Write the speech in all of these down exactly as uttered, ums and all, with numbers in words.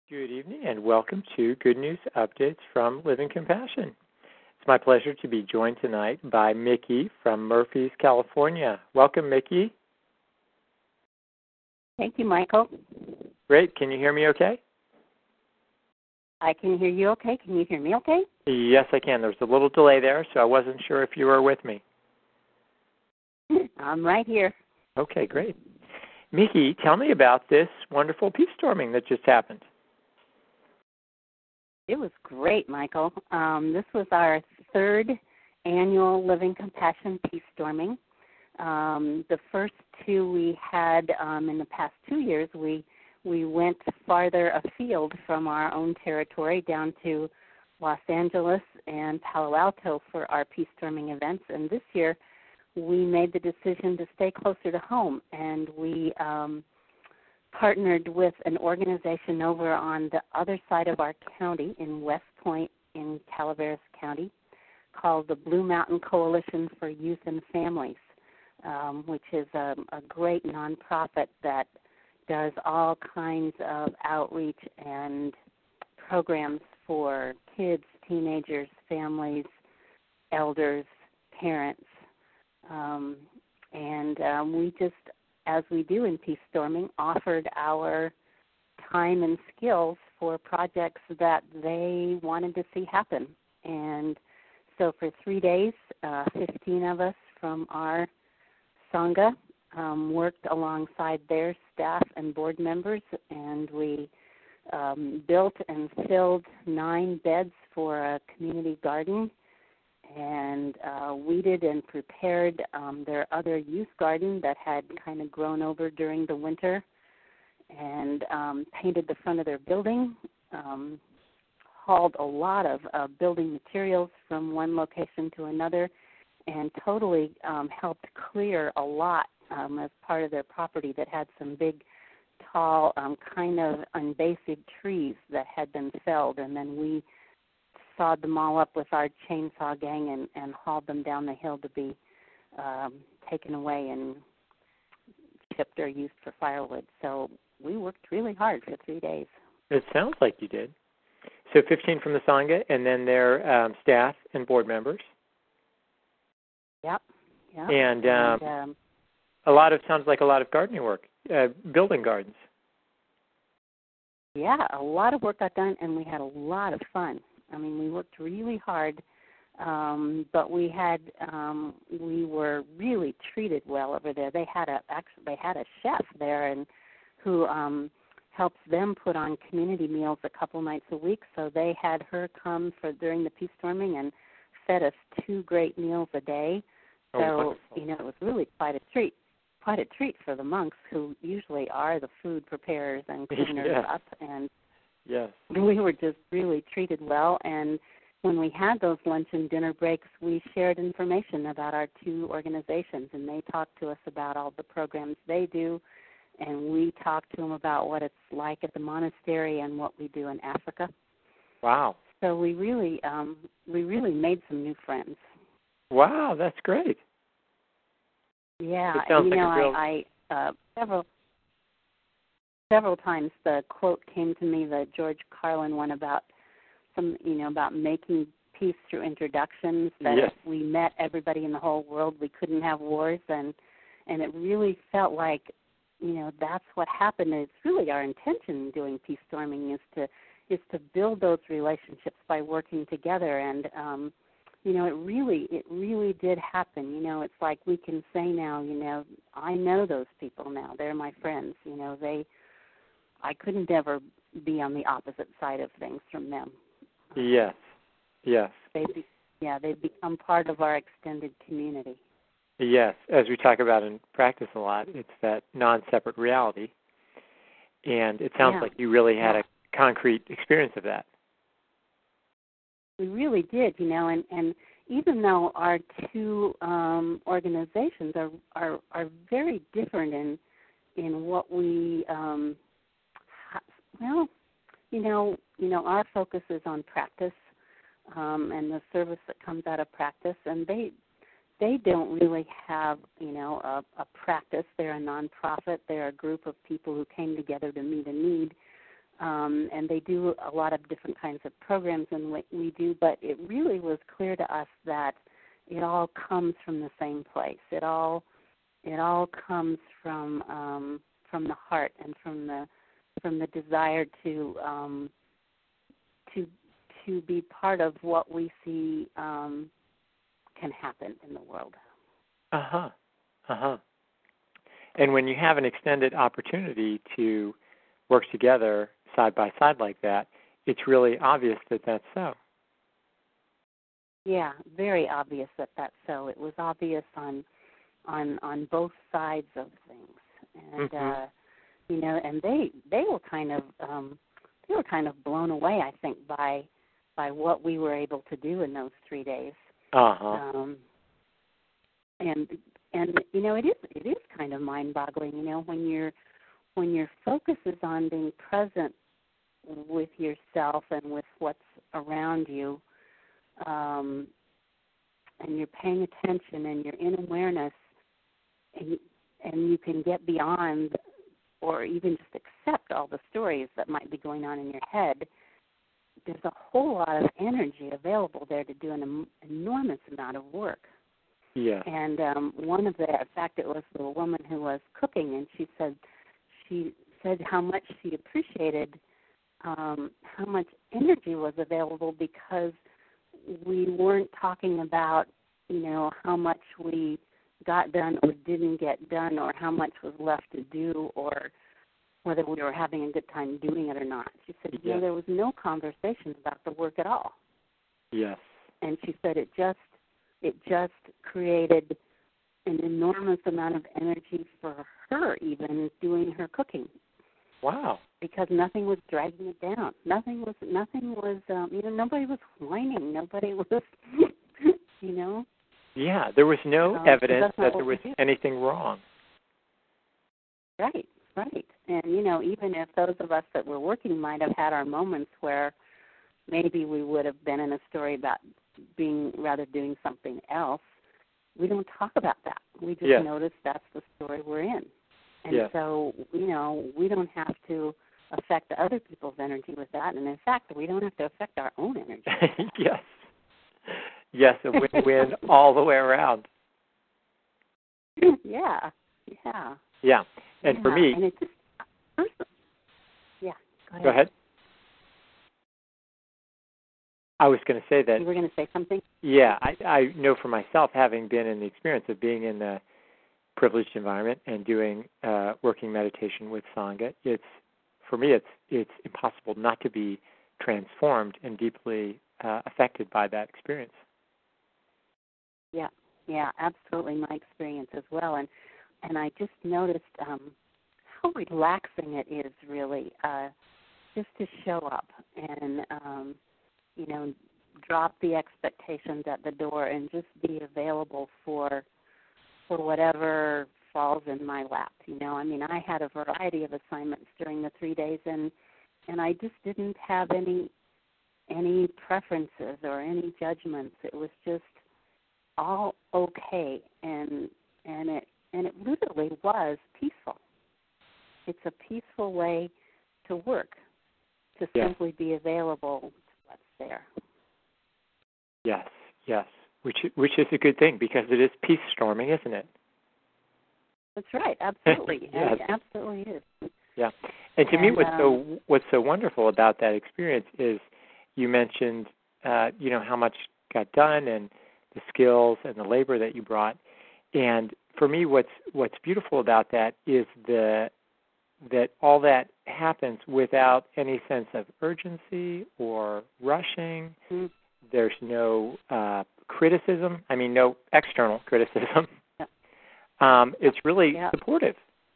Good evening and welcome to Good News Updates from Living Compassion. It's my pleasure to be joined tonight by Mickey from Murphys, California. Welcome, Mickey. Thank you, Michael. Great. Can you hear me okay? I can hear you okay. Can you hear me okay? Yes, I can. There was a little delay there, so I wasn't sure if you were with me. I'm right here. Okay, great. Mickey, tell me about this wonderful peace storming that just happened. It was great, Michael. Um, this was our third annual Living Compassion Peace Storming. Um, the first two we had um, in the past two years, we we went farther afield from our own territory down to Los Angeles and Palo Alto for our peace storming events. And this year, we made the decision to stay closer to home, and we um, partnered with an organization over on the other side of our county in West Point in Calaveras County called the Blue Mountain Coalition for Youth and Families, um, which is a, a great nonprofit that does all kinds of outreach and programs for kids, teenagers, families, elders, parents. Um, and um, we just, as we do in peace storming, offered our time and skills for projects that they wanted to see happen. And so for three days, uh, fifteen of us from our Sangha um, worked alongside their staff and board members, and we um, built and filled nine beds for a community garden and uh, weeded and prepared um, their other youth garden that had kind of grown over during the winter, and um, painted the front of their building, um, hauled a lot of uh, building materials from one location to another, and totally um, helped clear a lot um, as part of their property that had some big, tall, um, kind of invasive trees that had been felled, and then we sawed them all up with our chainsaw gang and, and hauled them down the hill to be um, taken away and shipped or used for firewood. So we worked really hard for three days. It sounds like you did. So fifteen from the Sangha and then their um, staff and board members. Yep. Yep. And, um, and um, a lot of, sounds like a lot of gardening work, uh, building gardens. Yeah, a lot of work got done, and we had a lot of fun. I mean, we worked really hard, um, but we had um, we were really treated well over there. They had a actually they had a chef there, and who um, helps them put on community meals a couple nights a week. So they had her come for during the peace storming and fed us two great meals a day. So oh, you know, it was really quite a treat. Quite a treat for the monks, who usually are the food preparers and cleaners yes. up, and yes. we were just really treated well. And when we had those lunch and dinner breaks, we shared information about our two organizations, and they talked to us about all the programs they do, and we talked to them about what it's like at the monastery and what we do in Africa. Wow. So we really, um, we really made some new friends. Wow, that's great. Yeah, it sounds and, you like know, a real... I, I uh, several several times the quote came to me, the George Carlin one about some, you know, about making peace through introductions. That yes. if we met everybody in the whole world, we couldn't have wars, and and it really felt like, you know, that's what happened. It's really our intention in doing peace storming is to is to build those relationships by working together, and um, you know, it really, it really did happen. You know, it's like we can say now, you know, I know those people now. They're my friends. You know, they, I couldn't ever be on the opposite side of things from them. Yes, yes. They, be, yeah, they've become part of our extended community. Yes, as we talk about in practice a lot, it's that non-separate reality. And it sounds yeah. like you really had yeah. a concrete experience of that. We really did, you know, and, and even though our two um, organizations are, are are very different in in what we, um, ha- well, you know, you know, our focus is on practice um, and the service that comes out of practice, and they they don't really have, you know, a, a practice. They're a nonprofit. They're a group of people who came together to meet a need. Um, and they do a lot of different kinds of programs than what we do, but it really was clear to us that it all comes from the same place. It all it all comes from um, from the heart and from the from the desire to um, to to be part of what we see um, can happen in the world. Uh huh. Uh huh. And when you have an extended opportunity to work together side by side like that, it's really obvious that that's so. Yeah, very obvious that that's so. It was obvious on on on both sides of things, and Mm-hmm. uh, you know, and they they were kind of um, they were kind of blown away, I think, by by what we were able to do in those three days. Uh huh. Um, and and you know, it is it is kind of mind-boggling. You know, when you're when your focus is on being present with yourself and with what's around you, um, and you're paying attention and you're in awareness, and and you can get beyond or even just accept all the stories that might be going on in your head. There's a whole lot of energy available there to do an em- enormous amount of work. Yeah. And um, one of the, in fact, it was the woman who was cooking, and she said she said how much she appreciated um, how much energy was available because we weren't talking about, you know, how much we got done or didn't get done or how much was left to do or whether we were having a good time doing it or not. She said, you Yeah. know, there was no conversation about the work at all. Yes. And she said it just it just created an enormous amount of energy for her even doing her cooking. Wow. Because nothing was dragging it down. Nothing was nothing was um, you know, nobody was whining. Nobody was you know. Yeah, there was no Um, evidence so that there was do. anything wrong. Right, right. And, you know, even if those of us that were working might have had our moments where maybe we would have been in a story about being rather doing something else, we don't talk about that. We just Yes. notice that's the story we're in. And Yes. so, you know, we don't have to affect other people's energy with that. And, in fact, we don't have to affect our own energy. Yes. Yes, a win-win all the way around. Yeah, yeah. Yeah. And yeah. for me, and it just, yeah, go ahead. go ahead. I was going to say that, You were going to say something? yeah, I, I know for myself, having been in the experience of being in the privileged environment and doing uh, working meditation with Sangha, it's, for me, it's it's impossible not to be transformed and deeply uh, affected by that experience. Yeah, yeah, absolutely my experience as well. And and I just noticed um, how relaxing it is really uh, just to show up and, um, you know, drop the expectations at the door and just be available for for whatever falls in my lap. You know, I mean, I had a variety of assignments during the three days, and and I just didn't have any any preferences or any judgments. It was just all okay, and and it and it literally was peaceful. It's a peaceful way to work, to Yeah. simply be available to what's there. Yes, yes, which which is a good thing because it is peace storming, isn't it? That's right, absolutely. Yes. It absolutely is. Yeah, and to and, me, what's um, so what's so wonderful about that experience is you mentioned, uh, you know, how much got done and the skills and the labor that you brought, and for me, what's what's beautiful about that is the that all that happens without any sense of urgency or rushing. mm-hmm. There's no uh, criticism. I mean, no external criticism. Yeah. Um, it's really Yeah. supportive.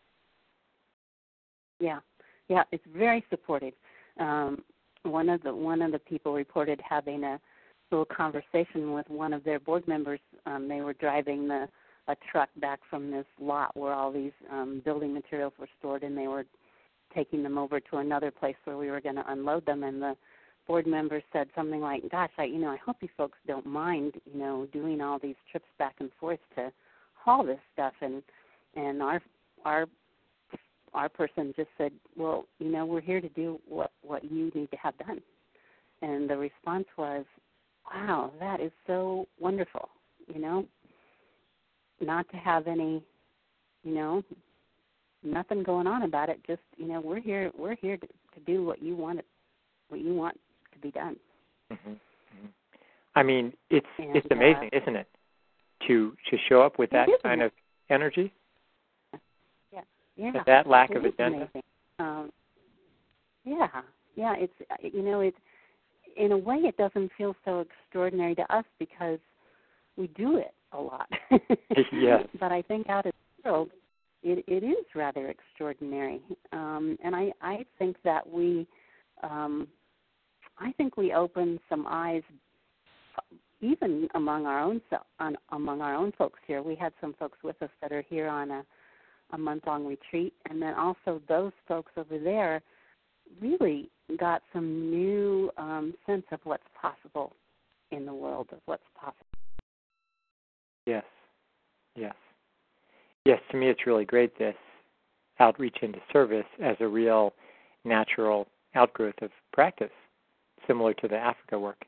Yeah, yeah, it's very supportive. Um, one of the one of the people reported having a little conversation with one of their board members. Um, they were driving the a truck back from this lot where all these um, building materials were stored, and they were taking them over to another place where we were going to unload them. And the board member said something like, "Gosh, I you know I hope you folks don't mind you know doing all these trips back and forth to haul this stuff." And and our our our person just said, well, you know, we're here to do what, what you need to have done. And the response was, wow, that is so wonderful, you know, not to have any, you know, nothing going on about it. Just, you know, we're here, we're here to, to do what you want, what you want to be done. Mm-hmm. Mm-hmm. I mean, it's and, it's amazing, uh, isn't it, to to show up with that kind it? of energy, yeah, yeah, that, that lack it of agenda. Um, yeah, yeah. It's you know, it's in a way it doesn't feel so extraordinary to us because we do it a lot. Yes. But I think out in the world, it, it is rather extraordinary, um, and I I think that we, um, I think we open some eyes. Even among our own on, among our own folks here, we had some folks with us that are here on a, a month-long retreat, and then also those folks over there really got some new um, sense of what's possible in the world, of what's possible. Yes, yes, yes. To me, it's really great, this outreach into service as a real natural outgrowth of practice, similar to the Africa work.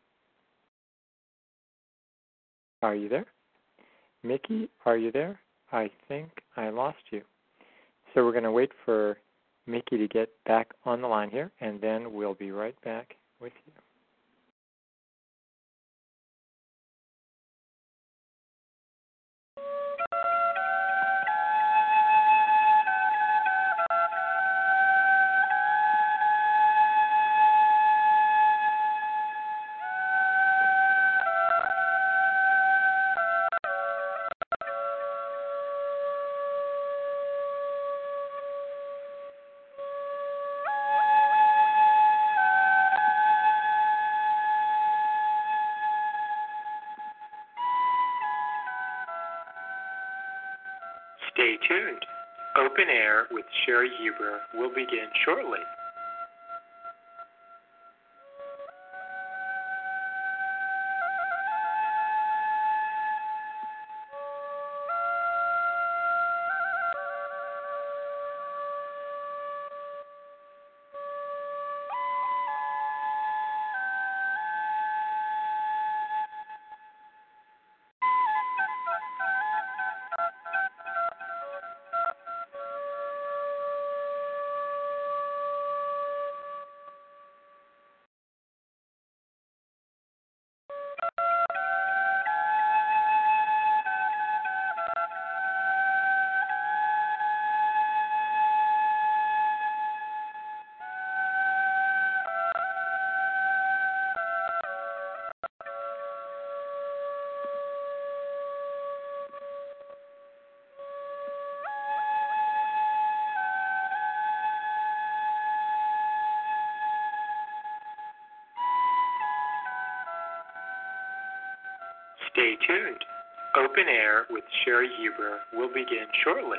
Are you there? Mickey, are you there? I think I lost you. So we're going to wait for Mickey to get back on the line here, and then we'll be right back with you. Stay tuned. Open Air with Sherry Huber will begin shortly. Stay tuned. Open Air with Sherry Huber will begin shortly.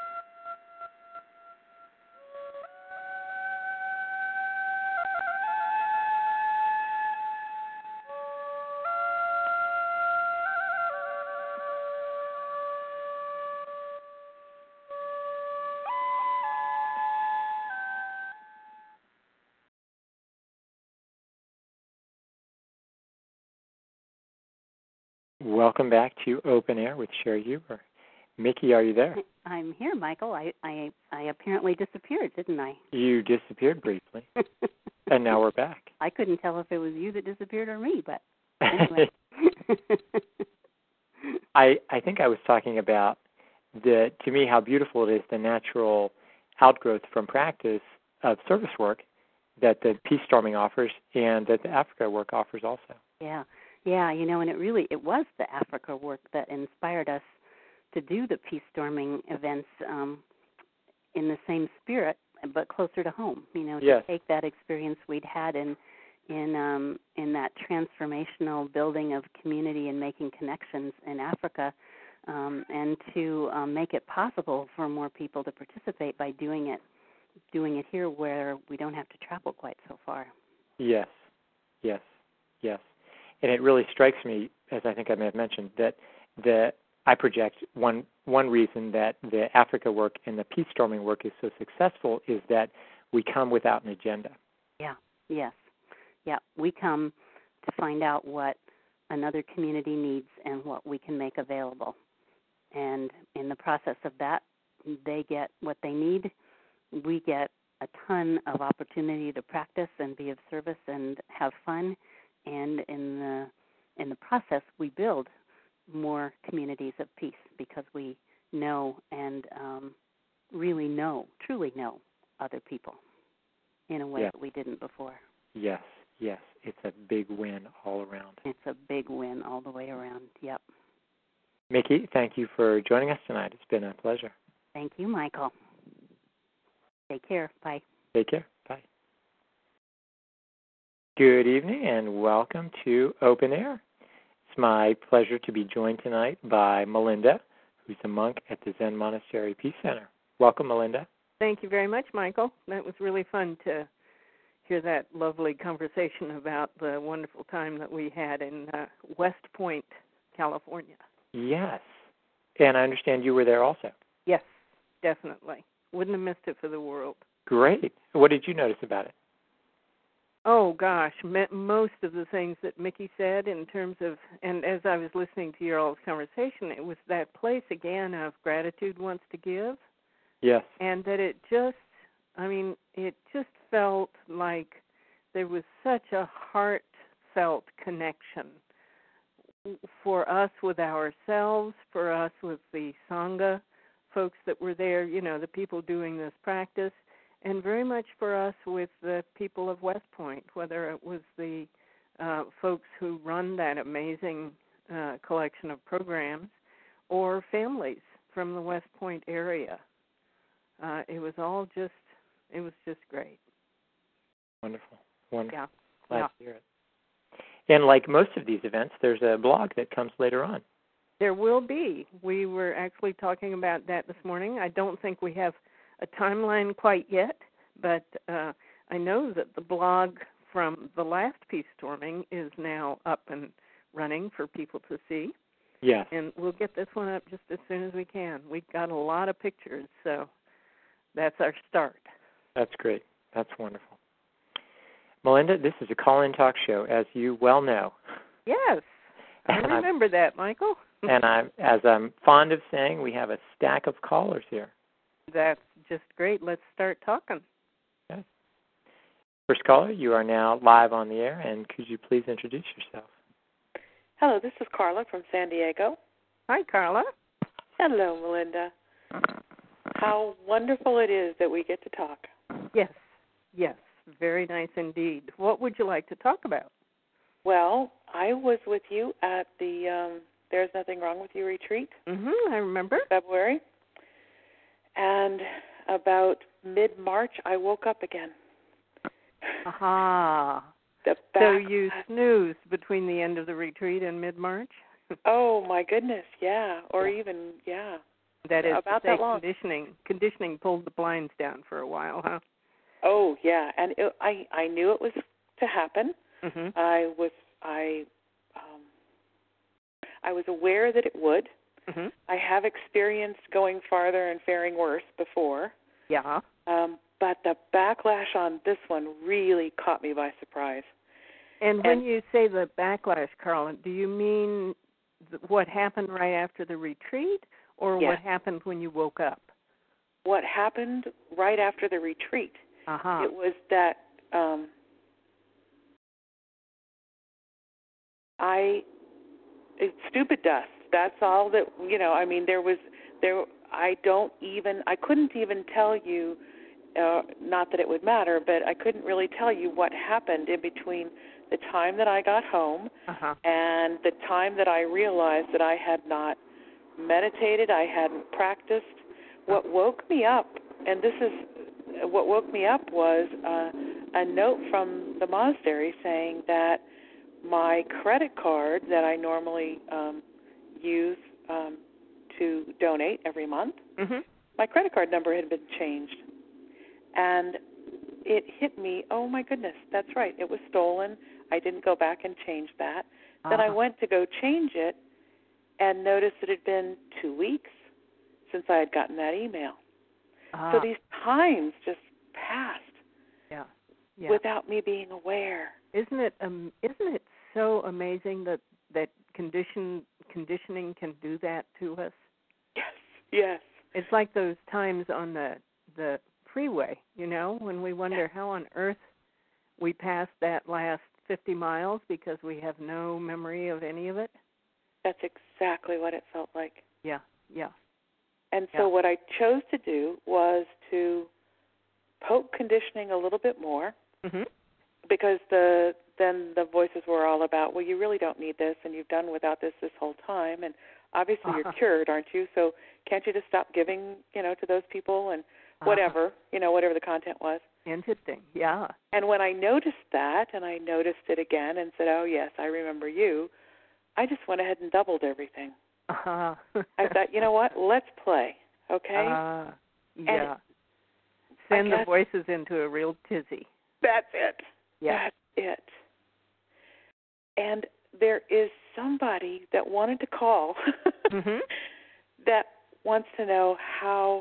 Welcome back to Open Air with Sherry Huber. Mickey, are you there? I'm here, Michael. I, I, I apparently disappeared, didn't I? You disappeared briefly, and now we're back. I couldn't tell if it was you that disappeared or me, but anyway. I, I think I was talking about, the, to me, how beautiful it is, the natural outgrowth from practice of service work that the peace storming offers and that the Africa work offers also. Yeah. Yeah, you know, and it really, it was the Africa work that inspired us to do the peace storming events um, in the same spirit, but closer to home. You know, to yes. take that experience we'd had in in um, in that transformational building of community and making connections in Africa, um, and to um, make it possible for more people to participate by doing it, doing it here where we don't have to travel quite so far. Yes, yes, yes. And it really strikes me, as I think I may have mentioned, that the I project one one reason that the Africa work and the peace storming work is so successful is that we come without an agenda. Yeah, yes. Yeah, we come to find out what another community needs and what we can make available. And in the process of that, they get what they need. We get a ton of opportunity to practice and be of service and have fun. And in the in the process, we build more communities of peace because we know and um, really know, truly know other people in a way Yeah. that we didn't before. Yes, yes. It's a big win all around. It's a big win all the way around. Yep. Mickey, thank you for joining us tonight. It's been a pleasure. Thank you, Michael. Take care. Bye. Take care. Bye. Good evening and welcome to Open Air. It's my pleasure to be joined tonight by Melinda, who's a monk at the Zen Monastery Peace Center. Welcome, Melinda. Thank you very much, Michael. That was really fun to hear that lovely conversation about the wonderful time that we had in uh, West Point, California. Yes. And I understand you were there also. Yes, definitely. Wouldn't have missed it for the world. Great. What did you notice about it? Oh, gosh, most of the things that Mickey said in terms of, and as I was listening to your all's conversation, it was that place again of gratitude wants to give. Yes. And that it just, I mean, it just felt like there was such a heartfelt connection for us with ourselves, for us with the Sangha folks that were there, you know, the people doing this practice, and very much for us with the people of West Point, whether it was the uh, folks who run that amazing uh, collection of programs or families from the West Point area. Uh, it was all just, it was just great. Wonderful. Wonderful. Yeah. Glad yeah. to hear it. And like most of these events, there's a blog that comes later on. There will be. We were actually talking about that this morning. I don't think we have a timeline quite yet, but uh, I know that the blog from the last peace storming is now up and running for people to see. Yes. And we'll get this one up just as soon as we can. We've got a lot of pictures, so that's our start. That's great. That's wonderful. Melinda, this is a call-in talk show, as you well know. Yes, I And remember I'm, that, Michael. and I'm, as I'm fond of saying, we have a stack of callers here. That's just great. Let's start talking. Yes. First caller, you are now live on the air, and could you please introduce yourself? Hello, this is Carla from San Diego. Hi, Carla. Hello, Melinda. How wonderful it is that we get to talk. Yes, yes, very nice indeed. What would you like to talk about? Well, I was with you at the um, There's Nothing Wrong With You retreat. Mm-hmm, I remember. February. And about mid-March, I woke up again. Aha. The So back- you snoozed between the end of the retreat and mid-March? Oh, my goodness, yeah. Or Yeah. even, yeah. That is About to say that long. conditioning. Conditioning pulled the blinds down for a while, huh? Oh, yeah. And it, I, I knew it was to happen. Mm-hmm. I was, I, um, I was aware that it would. Mm-hmm. I have experienced going farther and faring worse before, Yeah. um, but the backlash on this one really caught me by surprise. And when And- you say the backlash, Carla, do you mean th- what happened right after the retreat or Yes. what happened when you woke up? What happened right after the retreat, Uh-huh. it was that um, I, it's stupid dust. That's all that, you know, I mean, there was, there. I don't even, I couldn't even tell you, uh, not that it would matter, but I couldn't really tell you what happened in between the time that I got home Uh-huh. and the time that I realized that I had not meditated, I hadn't practiced. What woke me up, and this is, what woke me up was uh, a note from the monastery saying that my credit card that I normally um, use um, to donate every month, Mm-hmm. my credit card number had been changed. And it hit me, oh my goodness, that's right, it was stolen. I didn't go back and change that. Uh-huh. Then I went to go change it, and noticed it had been two weeks since I had gotten that email. Ah. So these times just passed yeah. Yeah. without me being aware. Isn't it um, isn't it so amazing that that condition conditioning can do that to us? Yes, yes. It's like those times on the the freeway, you know, when we wonder yes. how on earth we passed that last fifty miles because we have no memory of any of it. That's exactly what it felt like. Yeah, yeah. And so yeah. what I chose to do was to poke conditioning a little bit more, mm-hmm. because the then the voices were all about, well, you really don't need this, and you've done without this this whole time, and obviously uh-huh. you're cured, aren't you? So can't you just stop giving, you know, to those people and whatever, uh-huh. you know, whatever the content was. Interesting, yeah. And when I noticed that, and I noticed it again and said, oh, yes, I remember you, I just went ahead and doubled everything. Uh-huh. I thought, you know what, let's play, okay? Uh, yeah. And send guess, the voices into a real tizzy. That's it. Yeah. That's it. And there is somebody that wanted to call mm-hmm. that wants to know how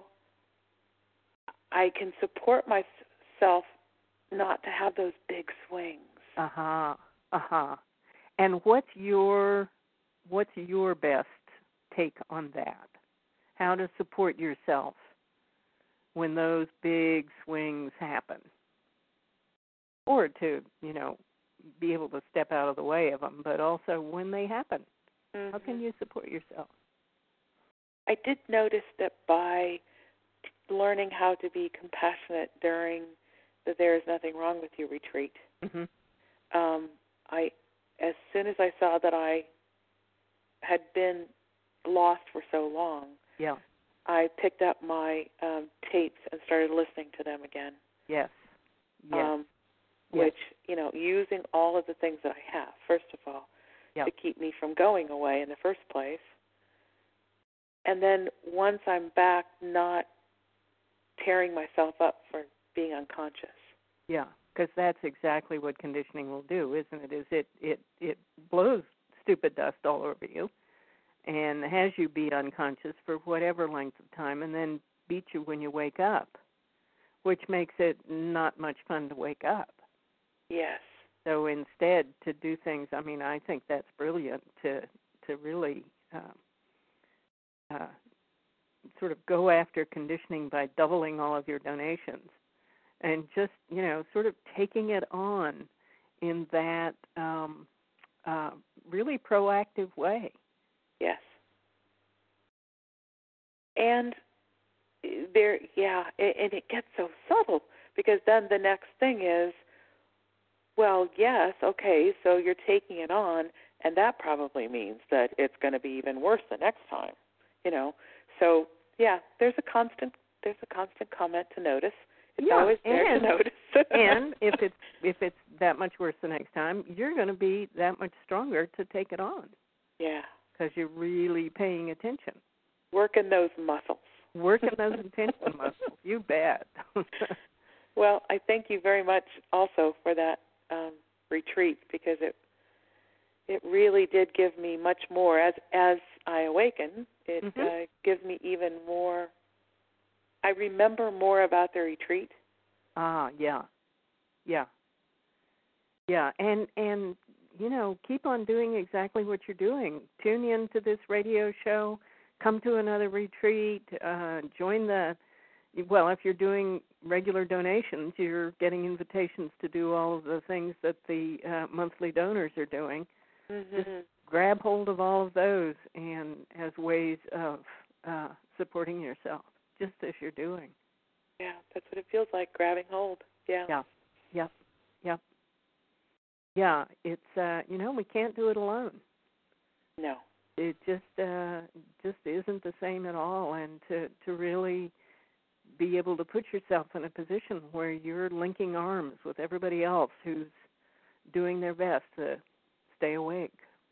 I can support myself not to have those big swings. Uh-huh. Uh-huh. And what's your what's your best take on that? How to support yourself when those big swings happen? Or to, you know, be able to step out of the way of them, but also when they happen. Mm-hmm. How can you support yourself? I did notice that by learning how to be compassionate during the There Is Nothing Wrong With You retreat, mm-hmm. um, I, as soon as I saw that I had been lost for so long, yeah. I picked up my um, tapes and started listening to them again. Yes. Yes. Um, yes. Which, you know, using all of the things that I have, first of all, yep. to keep me from going away in the first place. And then once I'm back, not tearing myself up for being unconscious. Yeah, because that's exactly what conditioning will do, isn't it? Is it, it, it blows stupid dust all over you and has you be unconscious for whatever length of time and then beats you when you wake up, which makes it not much fun to wake up. Yes. So instead, to do things, I mean, I think that's brilliant to to really uh, uh, sort of go after conditioning by doubling all of your donations and just, you know, sort of taking it on in that um, uh, really proactive way. Yes. And there, yeah, and it gets so subtle because then the next thing is, well, yes, okay, so you're taking it on, and that probably means that it's going to be even worse the next time, you know. So, yeah, there's a constant there's a constant comment to notice. It's yeah, always there and, to notice. and if it's if it's that much worse the next time, you're going to be that much stronger to take it on. Yeah. Because you're really paying attention. Working those muscles. Working those attention muscles. You bet. Well, I thank you very much also for that um, retreat because it it really did give me much more. As as I awaken, it mm-hmm. uh, gives me even more. I remember more about the retreat. Ah, yeah, yeah, yeah, and and you know, keep on doing exactly what you're doing. Tune in to this radio show. Come to another retreat. Uh, join the. Well, if you're doing regular donations, you're getting invitations to do all of the things that the uh, monthly donors are doing. Mm-hmm. Just grab hold of all of those and as ways of uh, supporting yourself, just as you're doing. Yeah, that's what it feels like, grabbing hold. Yeah. Yeah. Yep. Yep. Yeah. It's uh, you know, we can't do it alone. No. It just uh, just isn't the same at all, and to to really be able to put yourself in a position where you're linking arms with everybody else who's doing their best to stay awake.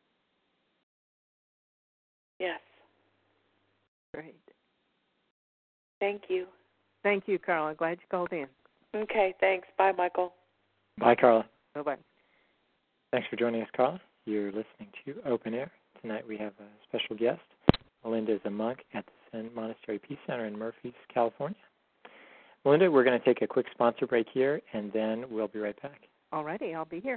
Yes. Great. Thank you. Thank you, Carla. Glad you called in. Okay, thanks. Bye, Michael. Bye, Carla. Bye-bye. Thanks for joining us, Carla. You're listening to Open Air. tonight we have a special guest. Melinda is a monk at the Zen Monastery Peace Center in Murphys, California. Melinda, we're going to take a quick sponsor break here, and then we'll be right back. All righty, I'll be here.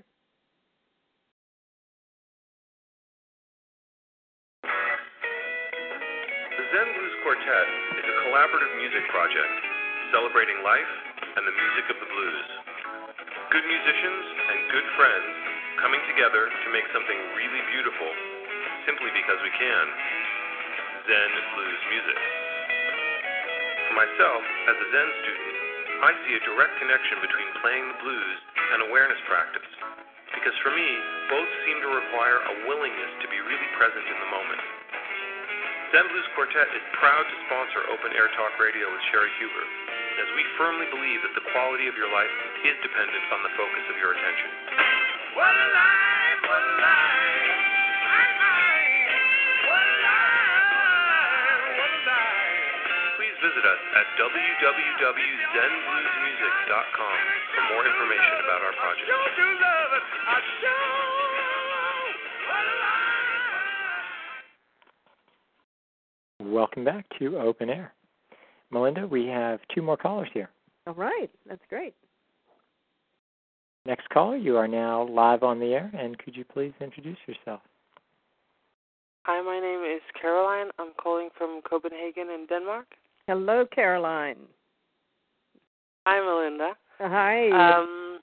The Zen Blues Quartet is a collaborative music project celebrating life and the music of the blues. Good musicians and good friends coming together to make something really beautiful simply because we can. Zen blues music. For myself, as a Zen student, I see a direct connection between playing the blues and awareness practice, because for me, both seem to require a willingness to be really present in the moment. Zen Blues Quartet is proud to sponsor Open Air Talk Radio with Sherry Huber, as we firmly believe that the quality of your life is dependent on the focus of your attention. What a life, what a life, my mind, what a life, what a life. Please visit us at w w w dot zen blues music dot com for more information about our project. Don't you love it? I sure. What a life. Welcome back to Open Air. Melinda, we have two more callers here. All right, that's great. Next caller, you are now live on the air, and could you please introduce yourself? Hi, my name is Caroline. I'm calling from Copenhagen in Denmark. Hello, Caroline. Hi, Melinda. Hi. Um,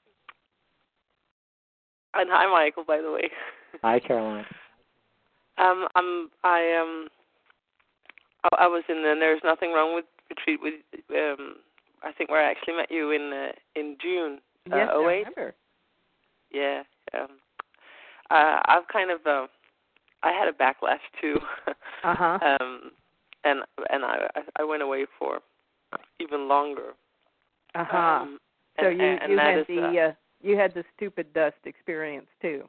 and hi, Michael, by the way. Hi, Caroline. um, I'm, I, um, I, I was in the There's Nothing Wrong with retreat with, um, I think where I actually met you in uh, in June. Yes, uh, oh eight. I remember. Yeah. Um, uh, I've kind of, uh, I had a backlash too. Uh-huh. um, and and I I went away for even longer. Uh-huh. Um, so and, you, and you that had is, the uh, uh, you had the stupid dust experience too.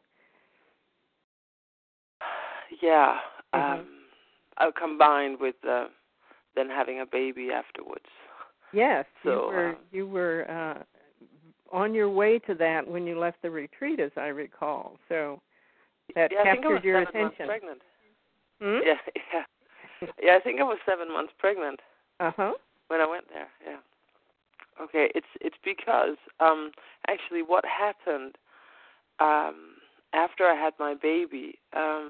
Yeah. Mm-hmm. Um, uh, combined with uh, then having a baby afterwards. Yes, So, you were uh, you were uh, on your way to that when you left the retreat, as I recall. So that yeah, I think I was captured your seven months attention. pregnant. Hmm? Yeah, yeah, yeah. I think I was seven months pregnant Uh huh. when I went there. Yeah. Okay, it's it's because um, actually what happened um, after I had my baby. Um,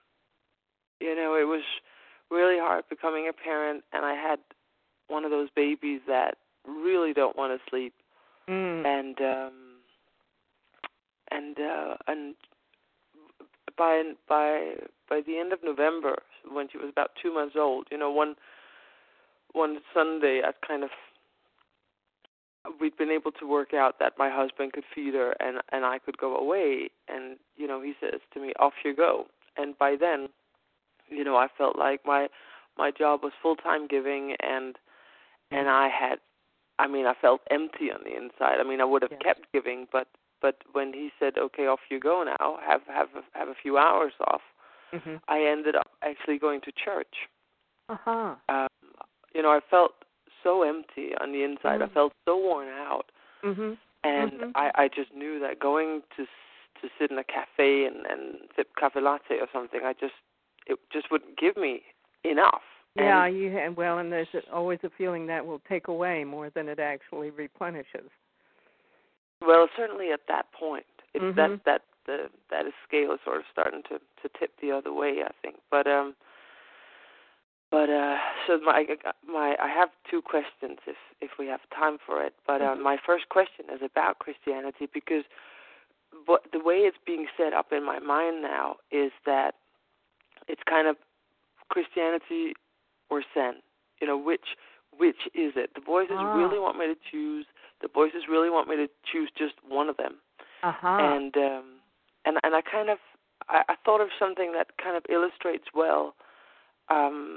you know, it was really hard becoming a parent, and I had one of those babies that really don't want to sleep, Mm. and um, and uh, and by by by the end of November, when she was about two months old, you know, one one Sunday, I kind of we'd been able to work out that my husband could feed her and and I could go away, and you know, he says to me, "Off you go." And by then, you know, I felt like my my job was full-time giving, and and I had, I mean, I felt empty on the inside. I mean, I would have Yes. kept giving, but but when he said, "Okay, off you go now, have have have a few hours off," Mm-hmm. I ended up actually going to church. Uh huh. Um, you know, I felt so empty on the inside. Mm-hmm. I felt so worn out, Mm-hmm. and mm-hmm. I, I just knew that going to to sit in a cafe and, and sip cafe latte or something, I just it just wouldn't give me enough. Yeah, and, you had, well, and there's always a feeling that will take away more than it actually replenishes. Well, certainly at that point, it's Mm-hmm. that that the that scale is sort of starting to, to tip the other way, I think. But um, but uh, so my my I have two questions if if we have time for it. But uh, Mm-hmm. my first question is about Christianity, because what the way it's being set up in my mind now is that it's kind of Christianity or Zen. You know, which which is it? The voices Ah. really want me to choose. The voices really want me to choose just one of them. Uh-huh. And um, and and I kind of I, I thought of something that kind of illustrates well um,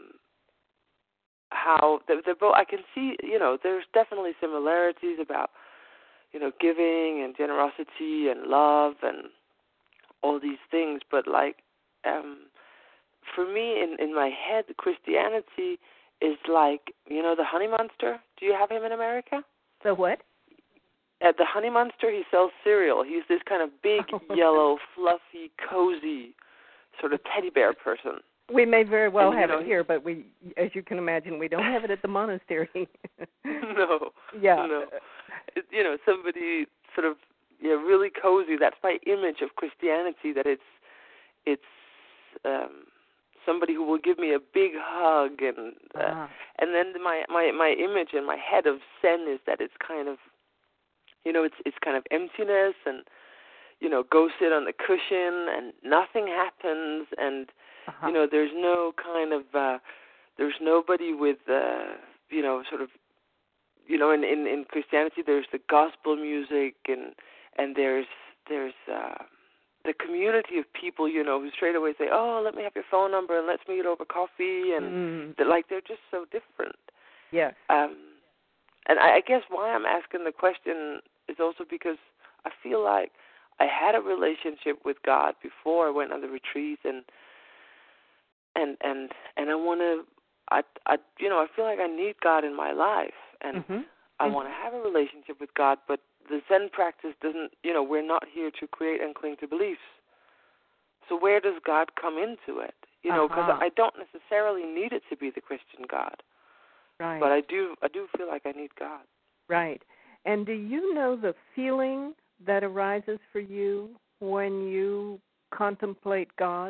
how they're, they're both. I can see, you know, there's definitely similarities about, you know, giving and generosity and love and all these things. But like um, for me, in in my head, Christianity is like, you know, the Honey Monster. Do you have him in America? The what? At the Honey Monster, he sells cereal. He's this kind of big, Oh. yellow, fluffy, cozy sort of teddy bear person. We may very well and, have know, it here, but we, as you can imagine, we don't have it at the monastery. no. Yeah. No. It, you know, somebody sort of you know, really cozy. That's my image of Christianity. That it's it's um, somebody who will give me a big hug, and uh, uh-huh. and then my, my my image in my head of Zen is that it's kind of, you know, it's it's kind of emptiness, and you know, go sit on the cushion and nothing happens, and uh-huh. you know, there's no kind of uh, there's nobody with uh, you know, sort of, you know, in, in, in Christianity there's the gospel music, and and there's there's uh, the community of people, you know, who straight away say, oh, let me have your phone number and let's meet over coffee, and mm. they're, like they're just so different. Yes. Um, and I, I guess why I'm asking the question is also because I feel like I had a relationship with God before I went on the retreat, and and and and I want to, I I you know, I feel like I need God in my life, and mm-hmm. I mm-hmm. want to have a relationship with God, but the Zen practice doesn't, you know, we're not here to create and cling to beliefs. So where does God come into it? You know, because uh-huh. I don't necessarily need it to be the Christian God. Right. But I do, I do feel like I need God. Right. And do you know the feeling that arises for you when you contemplate God?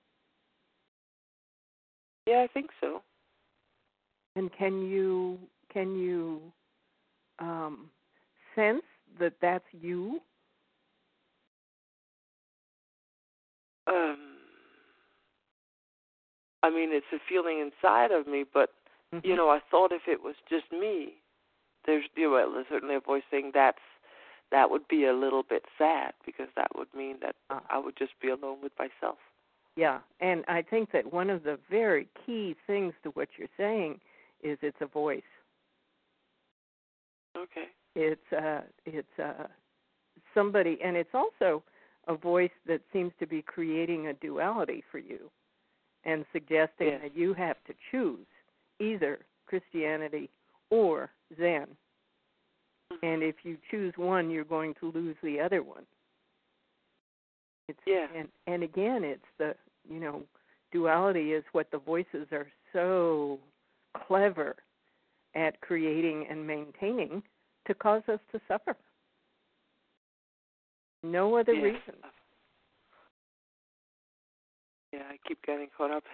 Yeah, I think so. And can you can you um, sense that that's you? Um, I mean, it's a feeling inside of me, but mm-hmm. you know, I thought if it was just me, there's, you know, there's certainly a voice saying that's that would be a little bit sad, because that would mean that uh. I would just be alone with myself. Yeah, and I think that one of the very key things to what you're saying is it's a voice. Okay. It's uh, it's uh, somebody, and it's also a voice that seems to be creating a duality for you, and suggesting yes. that you have to choose either Christianity or Zen. Mm-hmm. And if you choose one, you're going to lose the other one. It's, yeah. And and again, it's the, you know, duality is what the voices are so clever at creating and maintaining to cause us to suffer. No other yes. reason. Yeah, I keep getting caught up.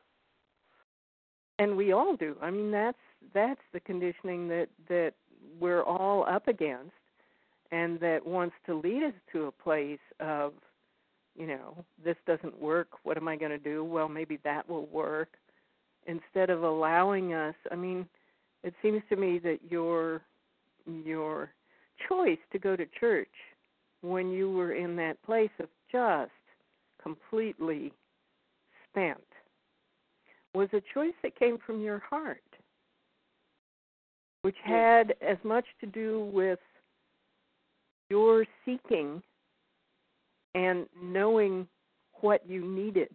And we all do. I mean, that's that's the conditioning that, that we're all up against, and that wants to lead us to a place of, you know, this doesn't work. What am I going to do? Well, maybe that will work. Instead of allowing us, I mean, it seems to me that your your choice to go to church when you were in that place of just completely spent was a choice that came from your heart, which had as much to do with your seeking and knowing what you needed.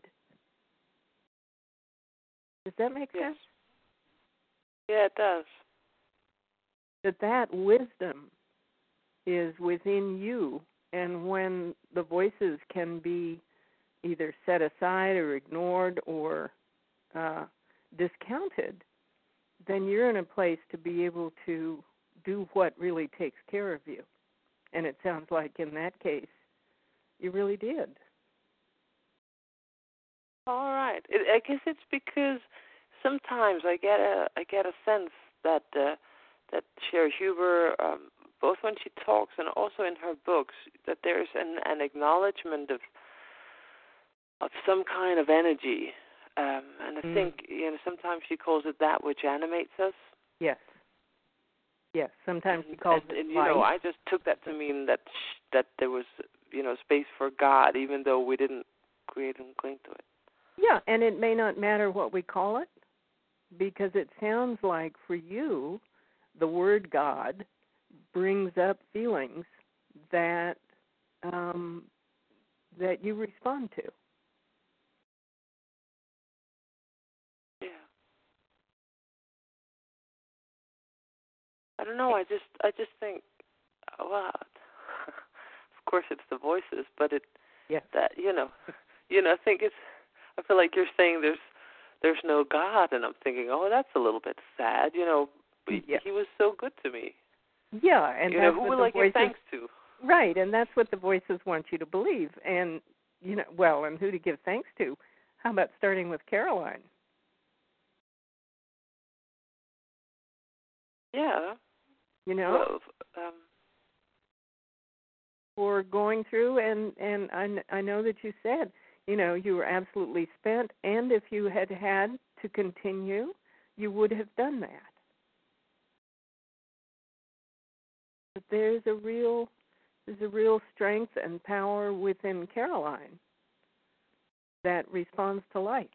Does that make yes. sense? Yeah, it does. That that wisdom is within you, and when the voices can be either set aside or ignored or uh, discounted, then you're in a place to be able to do what really takes care of you. And it sounds like in that case, you really did. All right. It, I guess it's because sometimes I get a I get a sense that uh, that Sherry Huber, um, both when she talks and also in her books, that there's an, an acknowledgement of of some kind of energy. Um, and I mm. think, you know, sometimes she calls it that which animates us. Yes. Yes. Sometimes and, she calls and, it and, you light. know, I just took that to mean that sh- that there was, you know, space for God, even though we didn't create and cling to it. Yeah, and it may not matter what we call it, because it sounds like for you, the word God brings up feelings that um, that you respond to. Yeah. I don't know. I just, I just think, well, of course it's the voices, but it, yes. that you know, you know, I think it's, I feel like you're saying there's there's no God, and I'm thinking, oh, that's a little bit sad. You know, yeah. he was so good to me. Yeah, and you that's know, who what will the I voices, give thanks to? Right, and that's what the voices want you to believe. And you know, well, and who to give thanks to? How about starting with Caroline? Yeah. You know, well, um, for going through, and and I I know that you said, you know, you were absolutely spent, and if you had had to continue, you would have done that. But there's a real there's a real strength and power within Caroline that responds to life.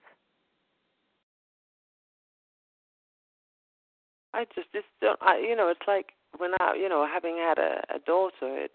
I just just don't. I, you know, it's like when I, you know, having had a, a daughter, it's.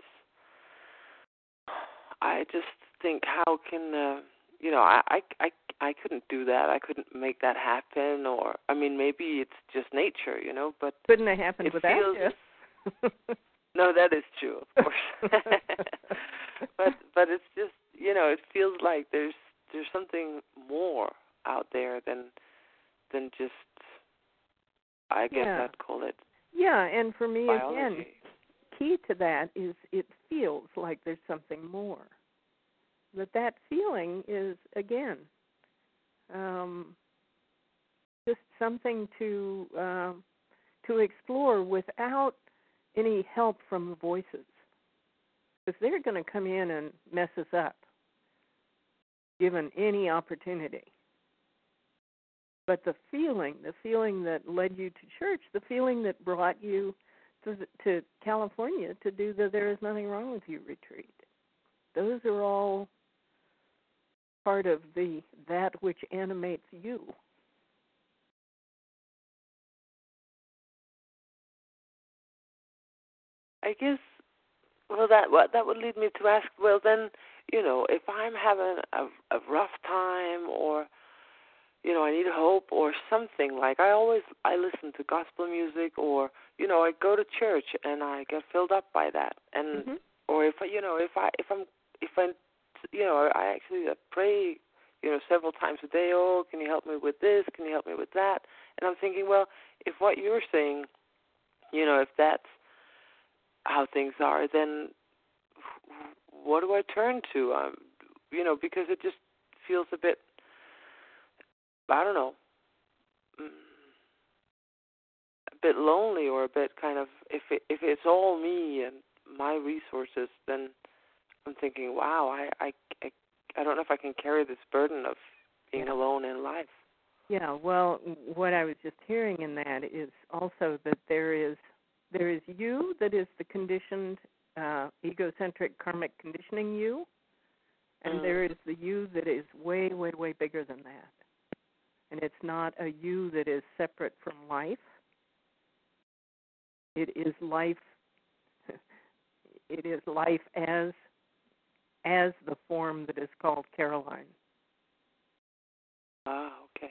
I just think, how can, uh, you know, I, I, I, I couldn't do that. I couldn't make that happen. Or, I mean, maybe it's just nature, you know, but couldn't have happened it without feels, you. No, that is true, of course. but but it's just, you know, it feels like there's there's something more out there than than just, I guess yeah. I'd call it. Yeah, and for me biology. again, key to that is it feels like there's something more. That that feeling is, again, um, just something to um, to explore without any help from the voices, because they're going to come in and mess us up, given any opportunity. But the feeling, the feeling that led you to church, the feeling that brought you to, to California to do the There Is Nothing Wrong With You retreat, those are all part of the that which animates you. I guess, well, that what that would lead me to ask, well, then, you know, if I'm having a, a rough time, or, you know, I need hope or something, like I always, I listen to gospel music, or, you know, I go to church and I get filled up by that. And, Mm-hmm. or if I, you know, if I, if I'm, if I, you know, I actually pray, you know, several times a day, oh, can you help me with this? Can you help me with that? And I'm thinking, well, if what you're saying, you know, if that's how things are, then what do I turn to? Um, you know, because it just feels a bit, I don't know, a bit lonely, or a bit kind of, if it, if it's all me and my resources, then I'm thinking, wow, I, I, I, I don't know if I can carry this burden of being Yeah. alone in life. Yeah, well, what I was just hearing in that is also that there is there is you that is the conditioned, uh, egocentric, karmic conditioning you, and mm. there is the you that is way, way, way bigger than that. And it's not a you that is separate from life. It is life. It is life as as the form that is called Caroline. Ah, okay.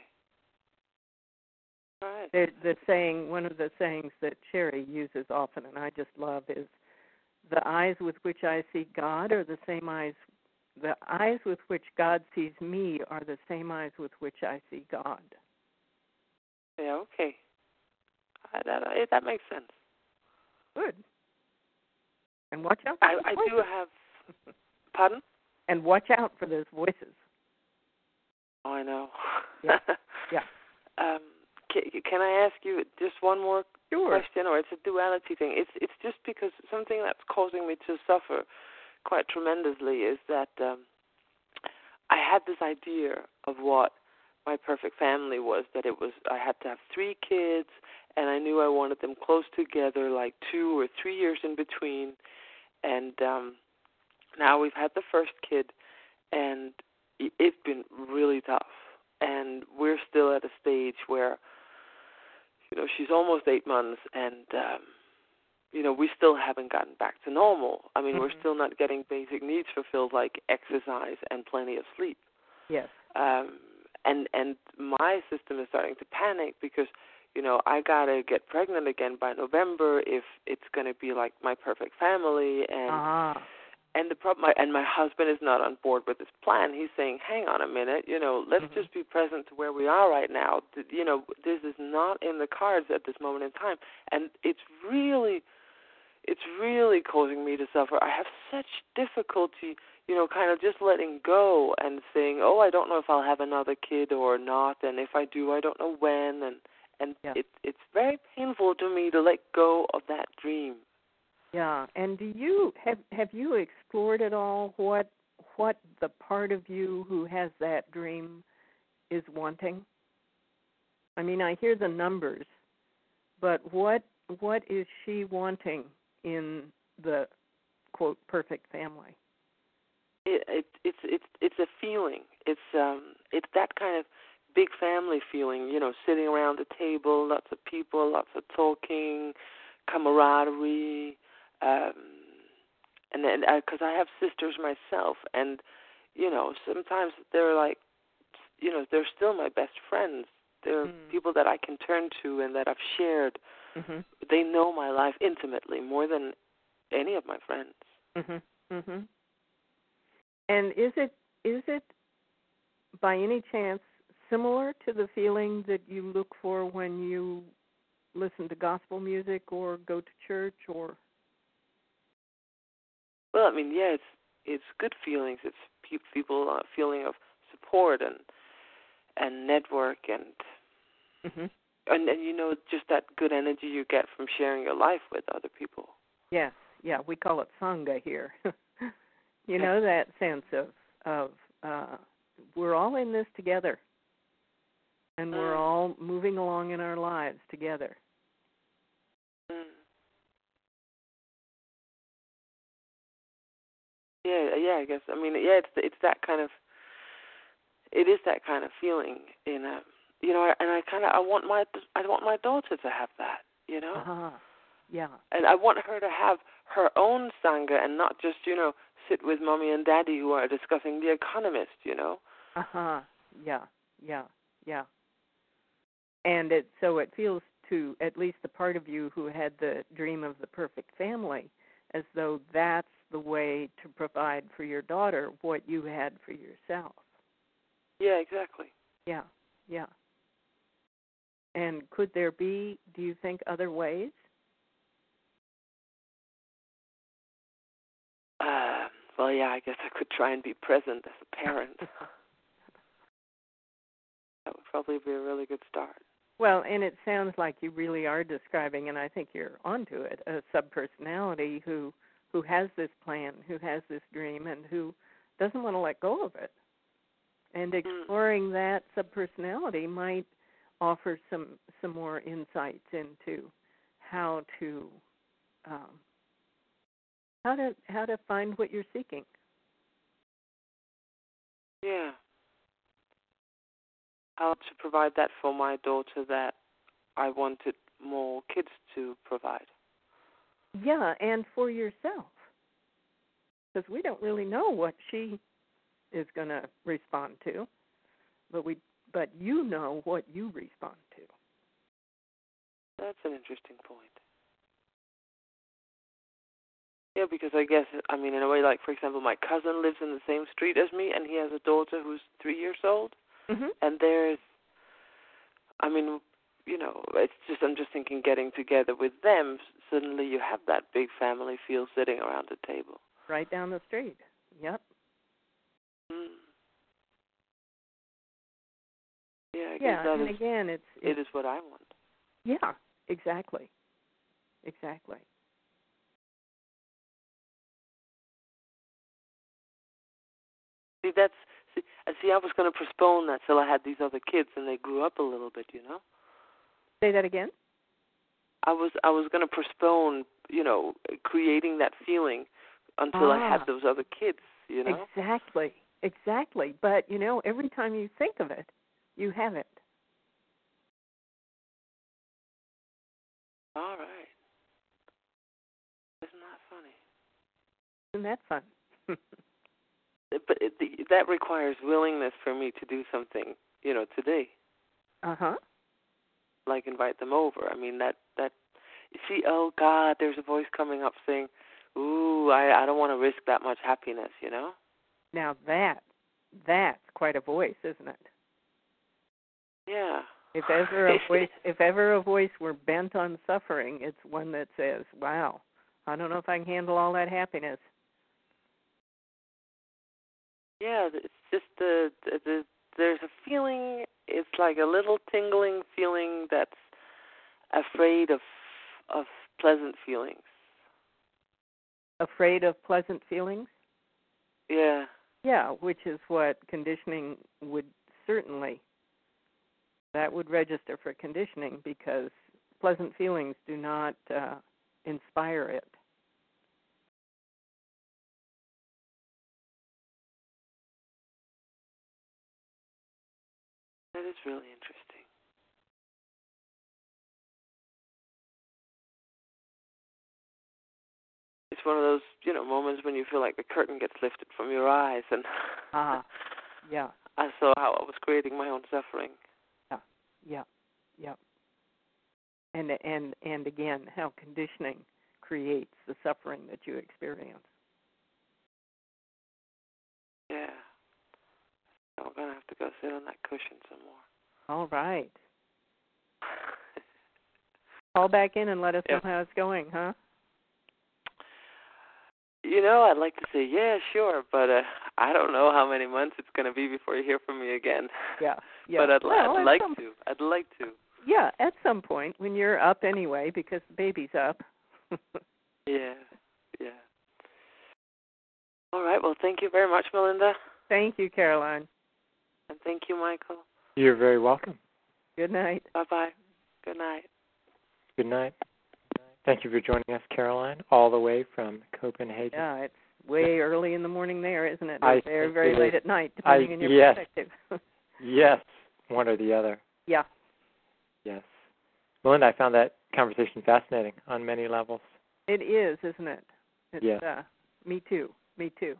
All right. The, the saying, one of the sayings that Sherry uses often, and I just love, is the eyes with which I see God are the same eyes. The eyes with which God sees me are the same eyes with which I see God. Yeah. Okay. Uh, that uh, that makes sense. Good. And watch out for I, those I voices. do have. Pardon? And watch out for those voices. Oh, I know. Yeah. Yeah. um, can, can I ask you just one more Sure. question, or it's a duality thing? It's it's just because something that's causing me to suffer quite tremendously is that um, I had this idea of what my perfect family was. That it was I had to have three kids, and I knew I wanted them close together, like two or three years in between. And um, now we've had the first kid, and it's been really tough. And we're still at a stage where, you know, she's almost eight months, and, um, you know, we still haven't gotten back to normal. I mean, mm-hmm. we're still not getting basic needs fulfilled, like exercise and plenty of sleep. Yes. Um, and, and my system is starting to panic because, you know, I got to get pregnant again by November if it's going to be like my perfect family. And ah. And the problem, my, and my husband is not on board with this plan. He's saying, "Hang on a minute, you know, let's mm-hmm. just be present to where we are right now. You know, this is not in the cards at this moment in time." And it's really, it's really causing me to suffer. I have such difficulty, you know, kind of just letting go and saying, "Oh, I don't know if I'll have another kid or not, and if I do, I don't know when." And and yeah. it, it's very painful to me to let go of that dream. Yeah, and do you have have you explored at all what what the part of you who has that dream is wanting? I mean, I hear the numbers, but what what is she wanting in the quote perfect family? It, it it's it's it's a feeling. It's um it's that kind of big family feeling. You know, sitting around the table, lots of people, lots of talking, camaraderie. Um, and then, because I have sisters myself, and, you know, sometimes they're like, you know, they're still my best friends. They're mm. people that I can turn to and that I've shared. Mm-hmm. They know my life intimately, more than any of my friends. Mm-hmm. Mm-hmm. And is it is it, by any chance, similar to the feeling that you look for when you listen to gospel music or go to church or... Well, I mean, yeah, it's it's good feelings. It's pe- people uh, feeling of support and and network and, mm-hmm. and and you know, just that good energy you get from sharing your life with other people. Yes, yeah, we call it sangha here. You know, that sense of of uh, we're all in this together, and mm. we're all moving along in our lives together. Mm. Yeah, yeah, I guess. I mean, yeah, it's it's that kind of, it is that kind of feeling, you know. You know, and I kind of, I want my, I want my daughter to have that, you know. Uh-huh. Yeah. And I want her to have her own sangha and not just, you know, sit with mommy and daddy who are discussing The Economist, you know. Uh huh. Yeah. Yeah. Yeah. And it so it feels to at least the part of you who had the dream of the perfect family, as though that's the way to provide for your daughter what you had for yourself. Yeah, exactly. Yeah, yeah. And could there be, do you think, other ways? Uh, well, yeah, I guess I could try and be present as a parent. That would probably be a really good start. Well, and it sounds like you really are describing, and I think you're onto it, a subpersonality who who has this plan, who has this dream, and who doesn't want to let go of it. And exploring mm. that subpersonality might offer some some more insights into how to um, how to how to find what you're seeking. Yeah. How to provide that for my daughter that I wanted more kids to provide. Yeah, and for yourself. Because we don't really know what she is going to respond to, but we but you know what you respond to. That's an interesting point. Yeah, because I guess, I mean, in a way, like, for example, my cousin lives in the same street as me, and he has a daughter who's three years old. Mm-hmm. And there's, I mean, you know, it's just, I'm just thinking getting together with them, suddenly you have that big family feel sitting around the table. Right down the street. Yep. Mm. Yeah, I guess yeah, that and is, again, it's, it's... It is what I want. Yeah, exactly. Exactly. See, that's, see, see I was going to postpone that till I had these other kids and they grew up a little bit, you know? Say that again? I was I was going to postpone, you know, creating that feeling until ah, I had those other kids, you know? Exactly, exactly. But, you know, every time you think of it, you have it. All right. Isn't that funny? Isn't that fun? But it, the, that requires willingness for me to do something, you know, today. Uh-huh. Like invite them over. I mean, that, that, you see, oh, God, there's a voice coming up saying, ooh, I, I don't want to risk that much happiness, you know? Now that, that's quite a voice, isn't it? Yeah. If ever a voice, if ever a voice were bent on suffering, it's one that says, wow, I don't know if I can handle all that happiness. Yeah, it's just the, the, the there's a feeling, it's like a little tingling feeling that's afraid of of pleasant feelings. Afraid of pleasant feelings? Yeah. Yeah, which is what conditioning would certainly, that would register for conditioning, because pleasant feelings do not uh, inspire it. That is really interesting. It's one of those, you know, moments when you feel like the curtain gets lifted from your eyes, and Ah, yeah. I saw how I was creating my own suffering. Yeah, yeah, yeah. And and and again, how conditioning creates the suffering that you experience. Yeah. I'm going to have to go sit on that cushion some more. All right. Call back in and let us Yep. know how it's going, huh? You know, I'd like to say, yeah, sure, but uh, I don't know how many months it's going to be before you hear from me again. Yeah, yeah. But I'd, well, I'd like some, to. I'd like to. Yeah, at some point when you're up anyway, because the baby's up. Yeah, yeah. All right, well, thank you very much, Melinda. Thank you, Caroline. And thank you, Michael. You're very welcome. Good night. Bye-bye. Good night. Good night. Thank you for joining us, Caroline, all the way from Copenhagen. Yeah, it's way early in the morning there, isn't it? I Or very, very late at night, I, depending on your yes. perspective. Yes, one or the other. Yeah. Yes. Melinda, I found that conversation fascinating on many levels. It is, isn't it? It's, yeah. Uh, me too. Me too.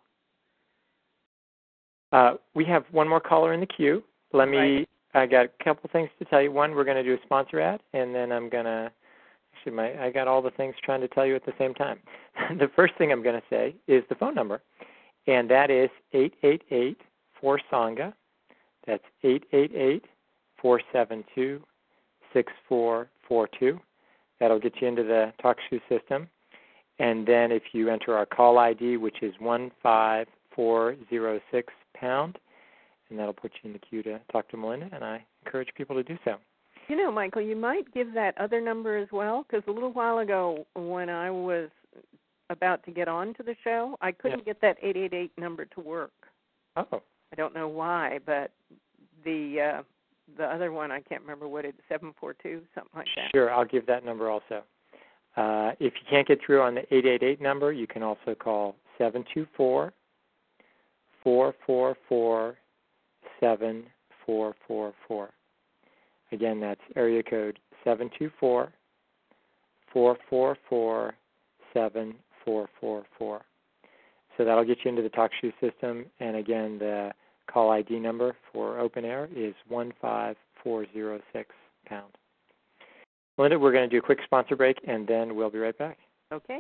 Uh, we have one more caller in the queue. Let me, right. I got a couple things to tell you. One, we're going to do a sponsor ad, and then I'm going to, actually, my, I got all the things trying to tell you at the same time. The first thing I'm going to say is the phone number, and that is eight eight eight, four SANGA. That's eight eight eight, four seven two, six four four two. That'll get you into the TalkShoe system. And then if you enter our call I D, which is one five four zero six pound, and that'll put you in the queue to talk to Melinda, and I encourage people to do so. You know, Michael, you might give that other number as well, because a little while ago when I was about to get on to the show, I couldn't yeah. get that eight eight eight number to work. Oh. I don't know why, but the uh, the other one, I can't remember what it is, seven four two, something like that. Sure, I'll give that number also. Uh, if you can't get through on the eight eight eight number, you can also call seven two four, four four four, seven four four four. Again, that's area code seven two four, four four four, seven four four four. So that'll get you into the TalkShoe system. And again, the call I D number for Open Air is one five four zero six pound. Melinda, we're going to do a quick sponsor break, and then we'll be right back. Okay.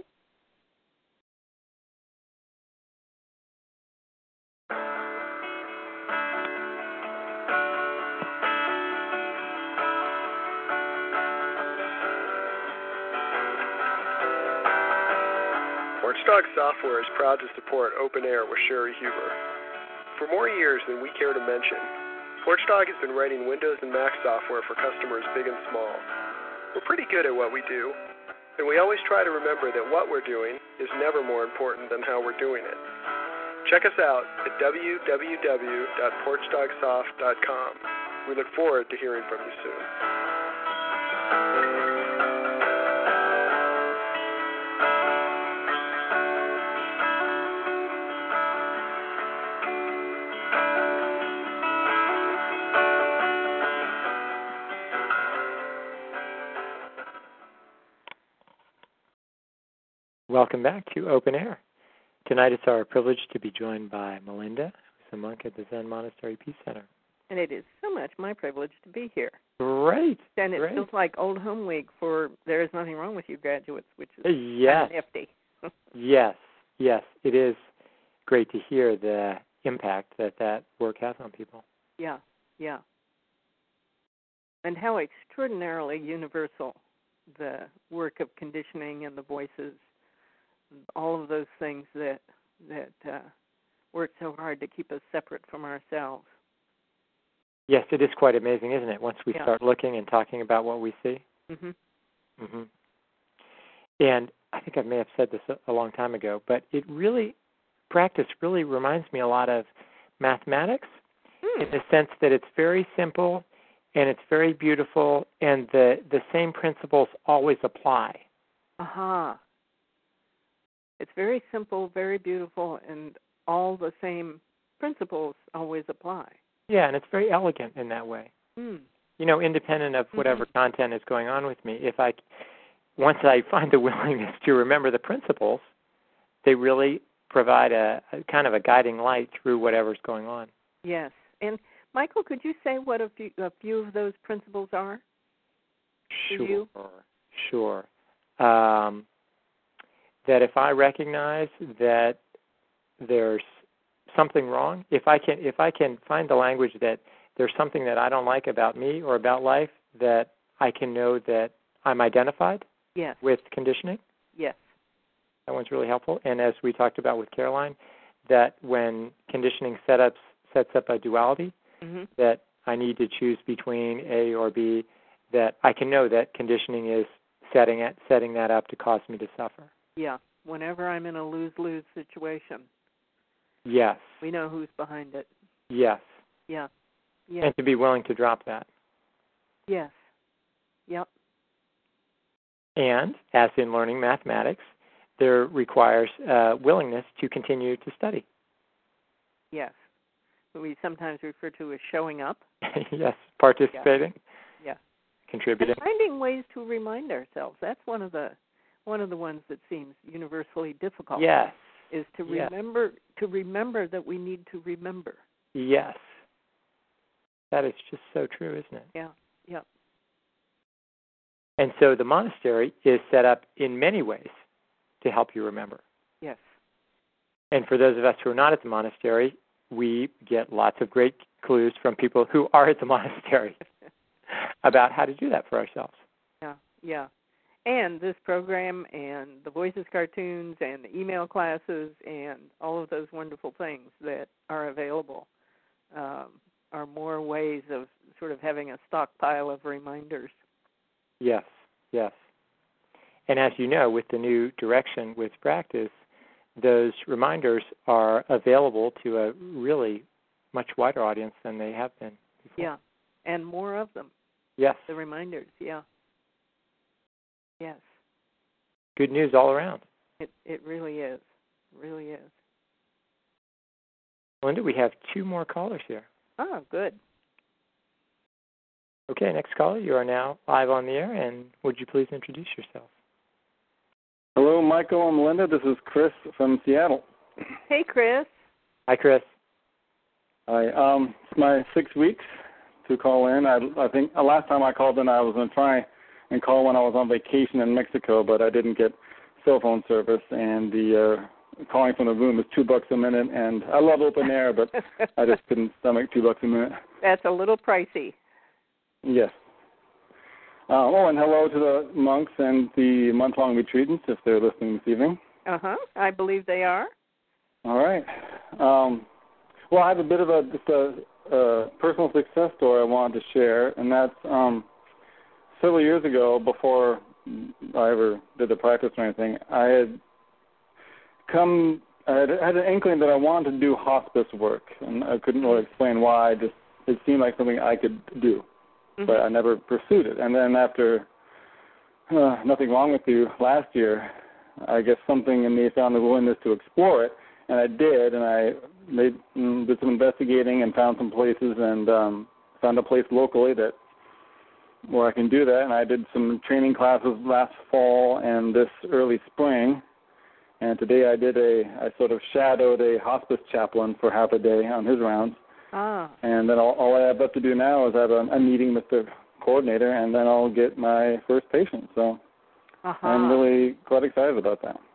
Porchdog Software is proud to support Open Air with Sherry Huber. For more years than we care to mention, Porchdog has been writing Windows and Mac software for customers big and small. We're pretty good at what we do, and we always try to remember that what we're doing is never more important than how we're doing it. Check us out at w w w dot porchdog soft dot com. We look forward to hearing from you soon. Welcome back to Open Air. Tonight it's our privilege to be joined by Melinda, who's a monk at the Zen Monastery Peace Center. And it is so much my privilege to be here. Great. And it great. feels like Old Home Week for There Is Nothing Wrong with You graduates, which is yes. kind of nifty. Yes, yes, it is great to hear the impact that that work has on people. Yeah, yeah. And how extraordinarily universal the work of conditioning and the voices, all of those things that that uh, work so hard to keep us separate from ourselves. Yes, it is quite amazing, isn't it? Once we Yeah. start looking and talking about what we see. Mhm. Mhm. And I think I may have said this a, a long time ago, but it really, practice really reminds me a lot of mathematics Mm. in the sense that it's very simple and it's very beautiful, and the, the same principles always apply. Aha. It's very simple, very beautiful, and all the same principles always apply. Yeah, and it's very elegant in that way. Mm. You know, independent of whatever Mhm. content is going on with me, if I, once I find the willingness to remember the principles, they really provide a, a kind of a guiding light through whatever's going on. Yes. And Michael, could you say what a few, a few of those principles are? To Sure, you? sure. Um, that if I recognize that there's something wrong, if I can, if I can find the language that there's something that I don't like about me or about life, that I can know that I'm identified Yes. with conditioning. Yes. That one's really helpful. And as we talked about with Caroline, that when conditioning setups sets up a duality, Mm-hmm. that I need to choose between A or B, that I can know that conditioning is setting it, setting that up to cause me to suffer. Yeah. Whenever I'm in a lose-lose situation, Yes. we know who's behind it. Yes. Yeah. Yeah. And to be willing to drop that. Yes. Yep. And, as in learning mathematics, there requires uh, willingness to continue to study. Yes. We sometimes refer to as showing up. Yes, participating, Yeah. contributing. And finding ways to remind ourselves. That's one of the one of the ones that seems universally difficult. Yes. Is to Yes. remember to remember that we need to remember. Yes. That is just so true, isn't it? Yeah. Yeah. And so the monastery is set up in many ways to help you remember. Yes. And for those of us who are not at the monastery, we get lots of great clues from people who are at the monastery about how to do that for ourselves. Yeah. Yeah. And this program and the Voices cartoons and the email classes and all of those wonderful things that are available um, are more ways of sort of having a stockpile of reminders. Yes, yes. And as you know, with the new direction with practice, those reminders are available to a really much wider audience than they have been before. Yeah, and more of them. Yes. The reminders, yeah. Yes. Good news all around. It it really is. It really is. Linda, we have two more callers here. Oh, good. Okay, next caller, you are now live on the air, and would you please introduce yourself? Hello, Michael and Melinda. This is Chris from Seattle. Hey, Chris. Hi, Chris. Hi. Um, it's my six weeks to call in. I, I think uh, last time I called in, I was going to try and call when I was on vacation in Mexico, but I didn't get cell phone service, and the uh, calling from the room is two bucks a minute. And I love open air, but I just couldn't stomach two bucks a minute. That's a little pricey. Yes. Uh, oh, and hello to the monks and the month-long retreatants if they're listening this evening. Uh-huh. I believe they are. All right. Um, well, I have a bit of a just a, a personal success story I wanted to share, and that's um, several years ago, before I ever did the practice or anything, I had come, I had, had an inkling that I wanted to do hospice work, and I couldn't really explain why. I just it seemed like something I could do. Mm-hmm. But I never pursued it. And then after uh, Nothing Wrong With You last year, I guess something in me found the willingness to explore it, and I did, and I made, did some investigating and found some places and um, found a place locally that where I can do that, and I did some training classes last fall and this early spring, and today I did a, I sort of shadowed a hospice chaplain for half a day on his rounds. Ah. And then all, all I have left to do now is have a, a meeting with the coordinator, and then I'll get my first patient. So uh-huh. I'm really quite excited about that.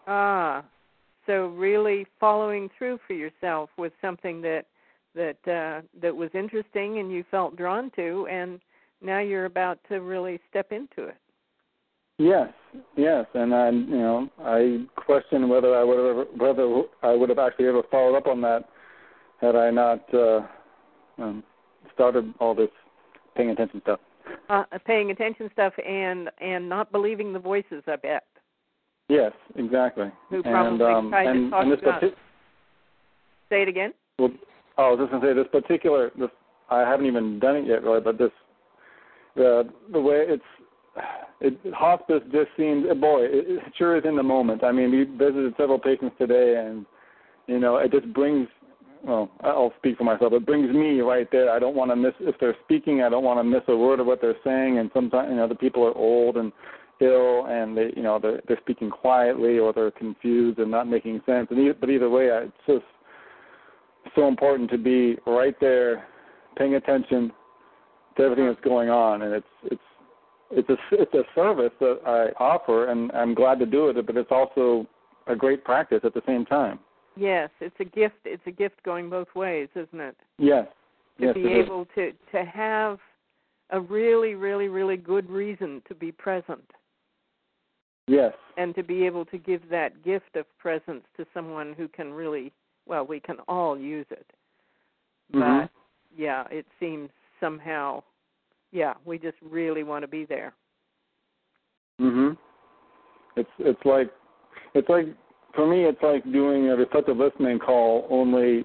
Ah, so really following through for yourself with something that that uh, that was interesting and you felt drawn to, and now you're about to really step into it. Yes, yes, and I, you know, I question whether I would have whether I would have actually ever followed up on that had I not uh, um, started all this paying attention stuff. Uh, paying attention stuff and and not believing the voices, I bet. Yes, exactly. Who probably and, um, tried and, to talk and this about partic- Say it again? Well, oh, I was just going to say this particular, this, I haven't even done it yet, really, but this, uh, the way it's, it, hospice just seems, boy, it, it sure is in the moment. I mean, we visited several patients today, and, you know, it just brings, well, I'll speak for myself, it brings me right there. I don't want to miss, if they're speaking, I don't want to miss a word of what they're saying, and sometimes, you know, the people are old and ill, and they, you know, they're, they're speaking quietly, or they're confused and not making sense. And either, but either way, it's just so important to be right there, paying attention to everything that's going on. And it's it's it's a it's a service that I offer, and I'm glad to do it. But it's also a great practice at the same time. Yes, it's a gift. It's a gift going both ways, isn't it? Yes. To yes, be it able to to have a really, really, really good reason to be present. Yes. And to be able to give that gift of presence to someone who can really, well, we can all use it. But, mm-hmm. yeah, it seems somehow, yeah, we just really want to be there. Mhm. It's it's like it's like for me it's like doing a receptive listening call only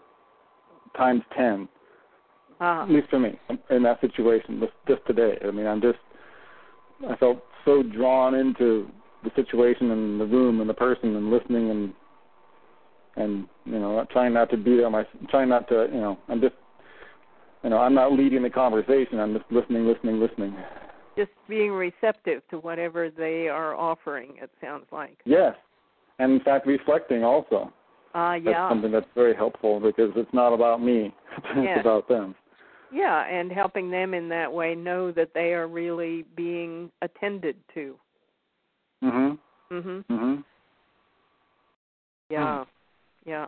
times ten. Uh-huh. At least for me in that situation, just, just today. I mean, I'm just I felt so drawn into the situation and the room and the person and listening and and you know trying not to be there. My trying not to you know I'm just you know I'm not leading the conversation. I'm just listening, listening, listening. Just being receptive to whatever they are offering. It sounds like. Yes, and in fact reflecting also. Uh, yeah. That's something that's very helpful because it's not about me. It's yes. about them. Yeah, and helping them in that way know that they are really being attended to. Mhm. Mhm. Mhm. Yeah. Yeah.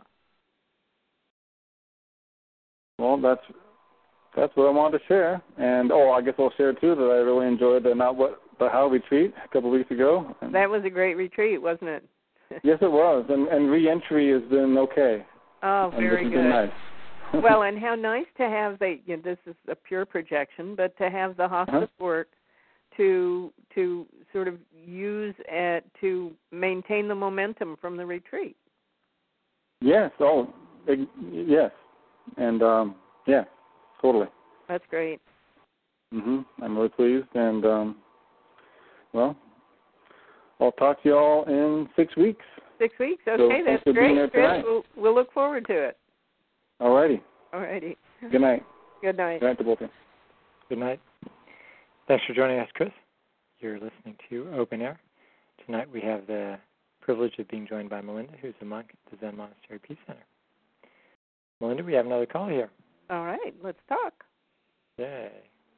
Well, that's that's what I wanted to share, and oh, I guess I'll share too that I really enjoyed the not what the how retreat a couple of weeks ago. And that was a great retreat, wasn't it? Yes, it was, and and reentry has been okay. Oh, very and good. Been nice. Well, and how nice to have the, you know, this is a pure projection, but to have the hospice uh-huh. work to to sort of use it to maintain the momentum from the retreat. Yes, oh, it, yes, and um, yeah, totally. That's great. Mhm. I'm really pleased, and um, well, I'll talk to you all in six weeks. Six weeks, okay, so that's for great. Being here Chris, we'll, we'll look forward to it. All righty. All righty. Good night. Good night. Good night to both of you. Good night. Thanks for joining us, Chris. You're listening to Open Air. Tonight we have the privilege of being joined by Melinda, who's a monk at the Zen Monastery Peace Center. Melinda, we have another call here. All right, let's talk. Yay.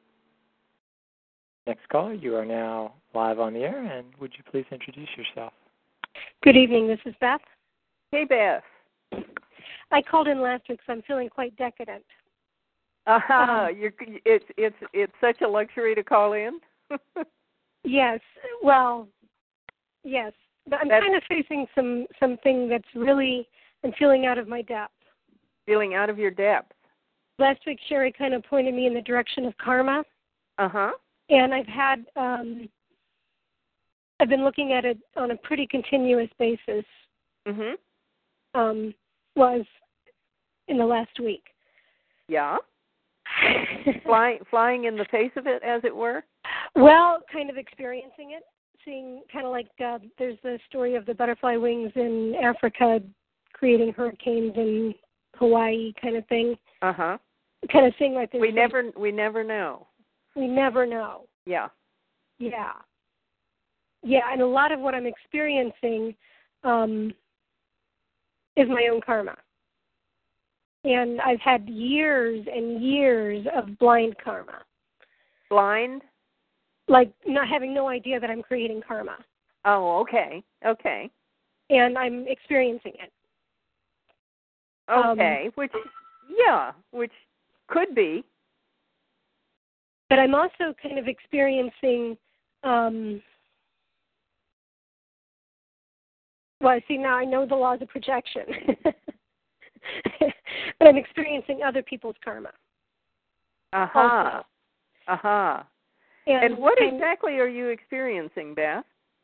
Next caller, you are now live on the air, and would you please introduce yourself? Good evening, this is Beth. Hey, Beth. I called in last week, so I'm feeling quite decadent. Uh-huh. Um, You're, it's it's it's such a luxury to call in. Yes, well, yes, but I'm that's, kind of facing some something that's really I'm feeling out of my depth. Feeling out of your depth. Last week, Sherry kind of pointed me in the direction of karma. Uh huh. And I've had um, I've been looking at it on a pretty continuous basis. Mhm. Um, was in the last week. Yeah. flying, flying in the face of it, as it were? Well, kind of experiencing it, seeing kind of like uh, there's the story of the butterfly wings in Africa creating hurricanes in Hawaii kind of thing. Uh-huh. Kind of seeing like there's We never, we never know. We never know. Yeah. Yeah. Yeah, and a lot of what I'm experiencing um, is my own karma. And I've had years and years of blind karma. Blind? Like not having no idea that I'm creating karma. Oh, okay. Okay. and I'm experiencing it. Okay, um, which, yeah, which could be. But I'm also kind of experiencing, um, well, see, now I know the laws of projection, but I'm experiencing other people's karma. Aha. Uh-huh. Aha. Uh-huh. And, and what and, exactly are you experiencing, Beth?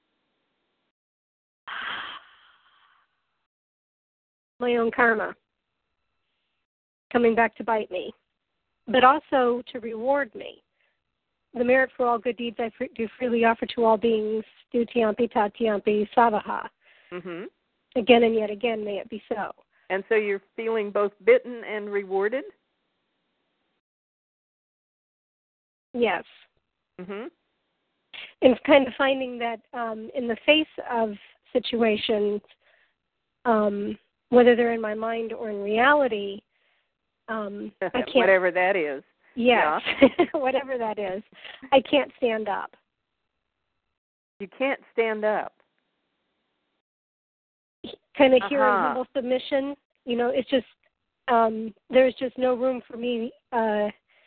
My own karma coming back to bite me, but also to reward me. The merit for all good deeds I do freely offer to all beings, Dutiyampi, Tatiyampi, Savaha. Mm-hmm. Again and yet again, may it be so. And so you're feeling both bitten and rewarded? Yes. Mm-hmm. And kind of finding that um, in the face of situations, um, whether they're in my mind or in reality, um, I can't. Whatever that is. Yes, yeah. Whatever that is, I can't stand up. You can't stand up. Kind of uh-huh. hearing humble submission. You know, it's just um, there's just no room for me. Uh,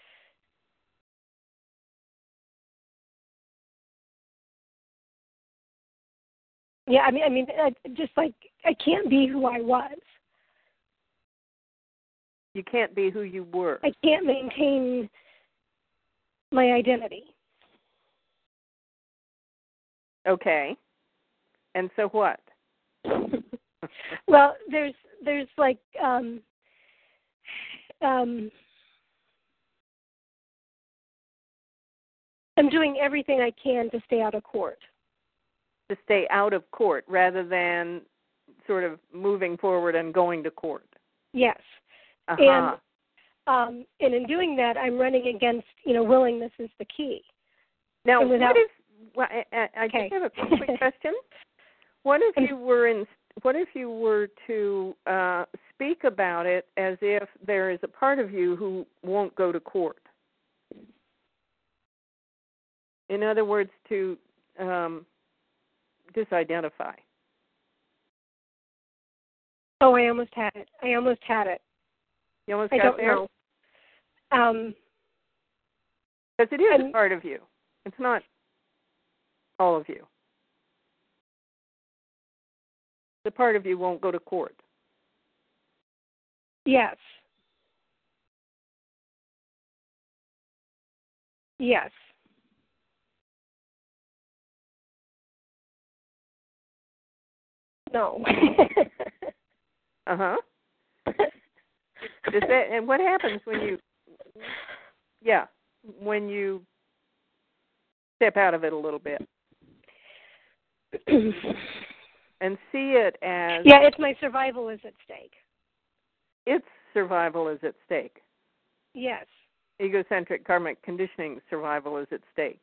yeah, I mean, I mean, I, just like I can't be who I was. You can't be who you were. I can't maintain my identity. Okay. And so what? Well, there's there's like um, um, I'm doing everything I can to stay out of court. To stay out of court rather than sort of moving forward and going to court. Yes. Uh-huh. And um, and in doing that, I'm running against, you know, willingness is the key. Now, without, what if, well, I, I okay. just have a quick question. What if you were in, what if you were to uh, speak about it as if there is a part of you who won't go to court? In other words, to um, disidentify. Oh, I almost had it. I almost had it. You almost I got don't there? know. Um, because it is I'm, a part of you. It's not all of you. The part of you won't go to court. Yes. Yes. No. uh-huh. Does that, and what happens when you, yeah, when you step out of it a little bit and see it as... Yeah, it's my survival is at stake. Its survival is at stake. Yes. Egocentric karmic conditioning survival is at stake.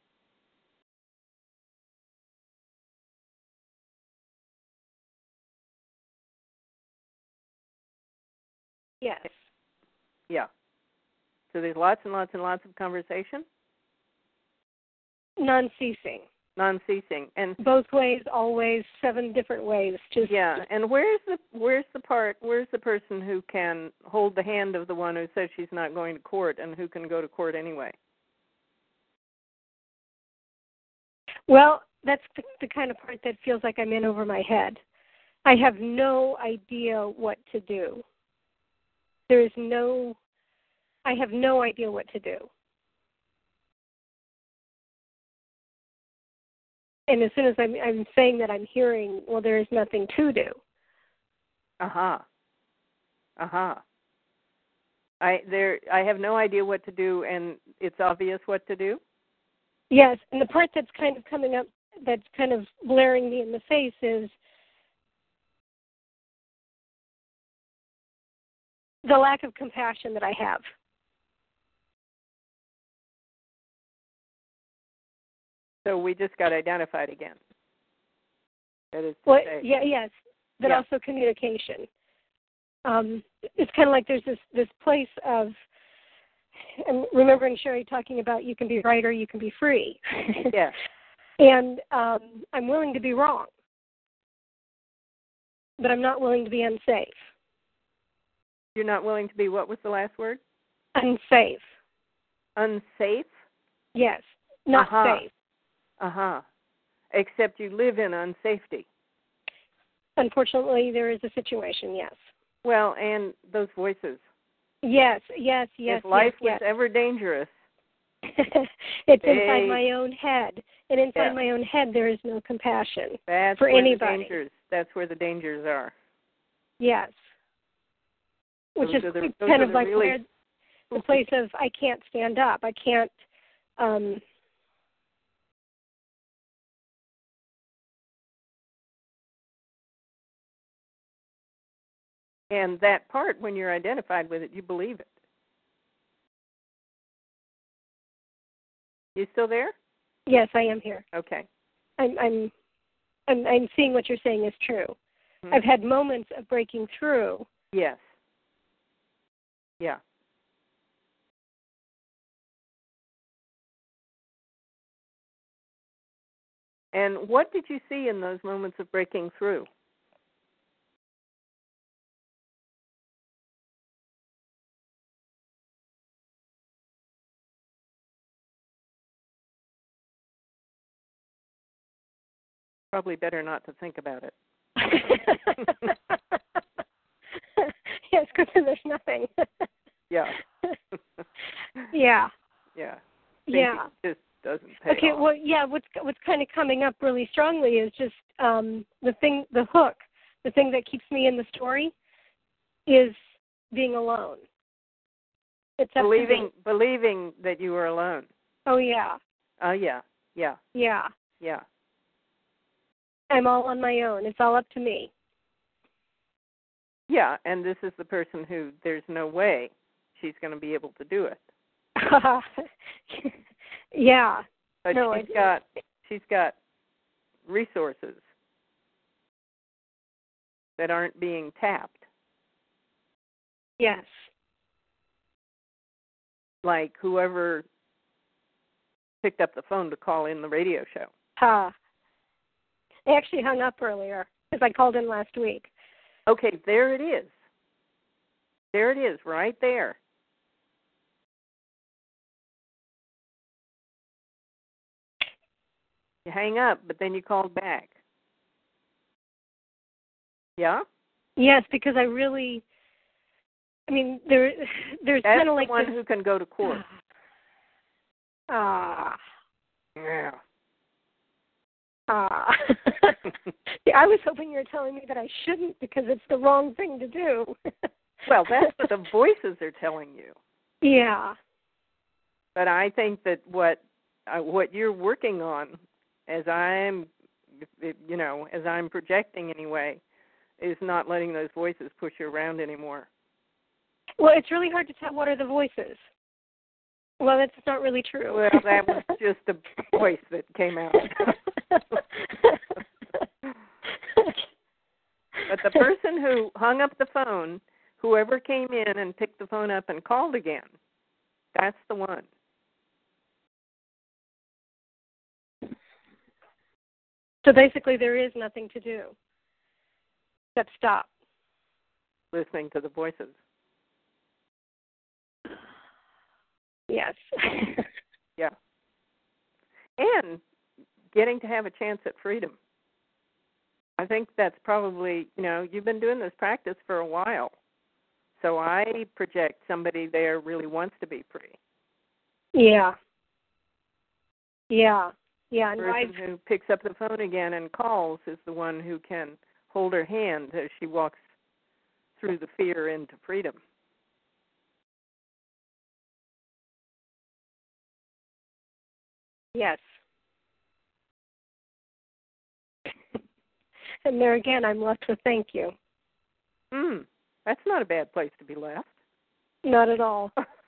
Yes. Yeah. So there's lots and lots and lots of conversation? Non-ceasing. Non-ceasing. And both ways, always, seven different ways. Just yeah. And where's the where's the part where's the person who can hold the hand of the one who says she's not going to court and who can go to court anyway? Well, that's the, the kind of part that feels like I'm in over my head. I have no idea what to do. There is no, I have no idea what to do. And as soon as I'm, I'm saying that, I'm hearing, well, there is nothing to do. Uh-huh. Uh-huh. I there I have no idea what to do, and it's obvious what to do? Yes, and the part that's kind of coming up, that's kind of blaring me in the face is the lack of compassion that I have. So we just got identified again. That is to well, say. yeah, yes, but yeah. also communication. Um, it's kind of like there's this, this place of, I'm remembering Sherry talking about you can be right or you can be free. Yes. And um, I'm willing to be wrong. but I'm not willing to be unsafe. You're not willing to be, what was the last word? Unsafe. Unsafe? Yes, not uh-huh. safe. Uh-huh. Except you live in unsafety. Unfortunately, there is a situation, yes. Well, and those voices. Yes, yes, yes, If life yes, was yes. ever dangerous. It's they, inside my own head. And inside yeah. my own head, there is no compassion That's for where anybody. The dangers, that's where the dangers are. Yes. Which those is the, kind of like really... where the place of I can't stand up. I can't... Um, and that part, when you're identified with it, you believe it. You still there? Yes, I am here. Okay. I'm I'm I'm, I'm seeing what you're saying is true. Mm-hmm. I've had moments of breaking through. Yes. Yeah. And what did you see in those moments of breaking through? Probably better not to think about it. Yes, because there's nothing. Yeah. Yeah. Yeah. Yeah. Just doesn't pay Okay. off. Well, yeah. What's what's kind of coming up really strongly is just um, the thing, the hook, the thing that keeps me in the story, is being alone. It's up believing to me. believing that you were alone. Oh yeah. Oh yeah. Yeah. Yeah. Yeah. I'm all on my own. It's all up to me. Yeah, and this is the person who there's no way she's going to be able to do it. Yeah. But no, she's I, got she's got resources that aren't being tapped. Yes. Like whoever picked up the phone to call in the radio show. Ha. I actually hung up earlier because I called in last week. Okay, there it is. There it is, right there. You hang up, but then you called back. Yeah? Yes, because I really, I mean, there, there's kind of like That's the one this, who can go to court. Ah. Yeah. Ah. Yeah, I was hoping you were telling me that I shouldn't because it's the wrong thing to do. Well, that's what the voices are telling you. Yeah. But I think that what uh, what you're working on, as I'm, you know, as I'm projecting anyway, is not letting those voices push you around anymore. Well, it's really hard to tell what are the voices. Well, that's not really true. Well, that was just a voice that came out. But the person who hung up the phone, whoever came in and picked the phone up and called again, that's the one. So basically there is nothing to do except stop. Listening to the voices. Yes. Yeah. And getting to have a chance at freedom. I think that's probably, you know, you've been doing this practice for a while. So I project somebody there really wants to be free. Yeah. Yeah. Yeah. The No, person I've, who picks up the phone again and calls is the one who can hold her hand as she walks through the fear into freedom. yes. And there again, I'm left with thank you. Hmm. That's not a bad place to be left. Not at all.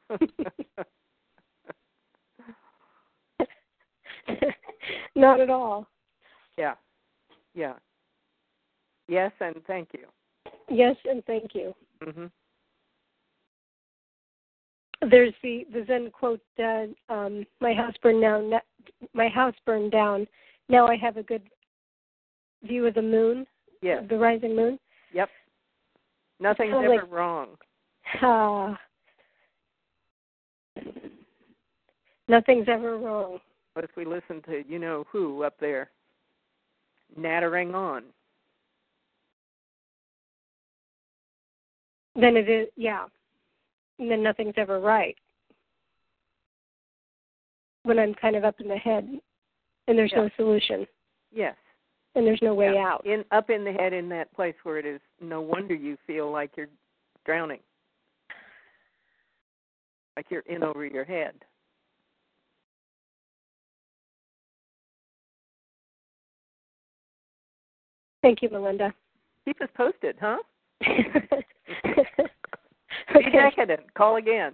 Not at all. Yeah. Yeah. Yes, and thank you. Yes, and thank you. Mhm. There's the, the Zen quote, uh, um, my house burned down, my house burned down, now I have a good view of the moon, yes. the rising moon. Yep. Nothing's so, ever like, wrong. Uh, nothing's ever wrong. What if we listen to, you know who up there, nattering on? Then it is, yeah. And then nothing's ever right. When I'm kind of up in the head and there's yeah. no solution. Yes. And there's no way yeah. out. In up in the head, in that place where it is no wonder you feel like you're drowning. Like you're in over your head. Thank you, Melinda. Keep us posted, huh? Okay. Be decadent. Call again.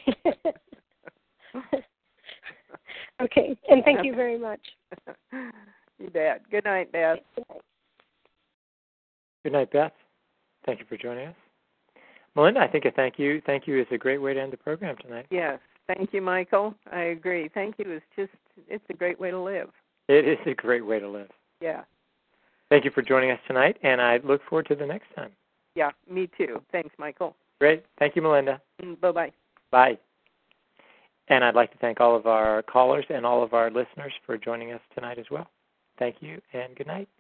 Okay, and thank you very much. You bet. Good night, Beth. Good night. Good night, Beth. Thank you for joining us. Melinda, I think a thank you. Thank you is a great way to end the program tonight. Yes. Thank you, Michael. I agree. Thank you is just, it's a great way to live. It is a great way to live. Yeah. Thank you for joining us tonight, and I look forward to the next time. Yeah, me too. Thanks, Michael. Great. Thank you, Melinda. Bye-bye. Bye. And I'd like to thank all of our callers and all of our listeners for joining us tonight as well. Thank you, and good night.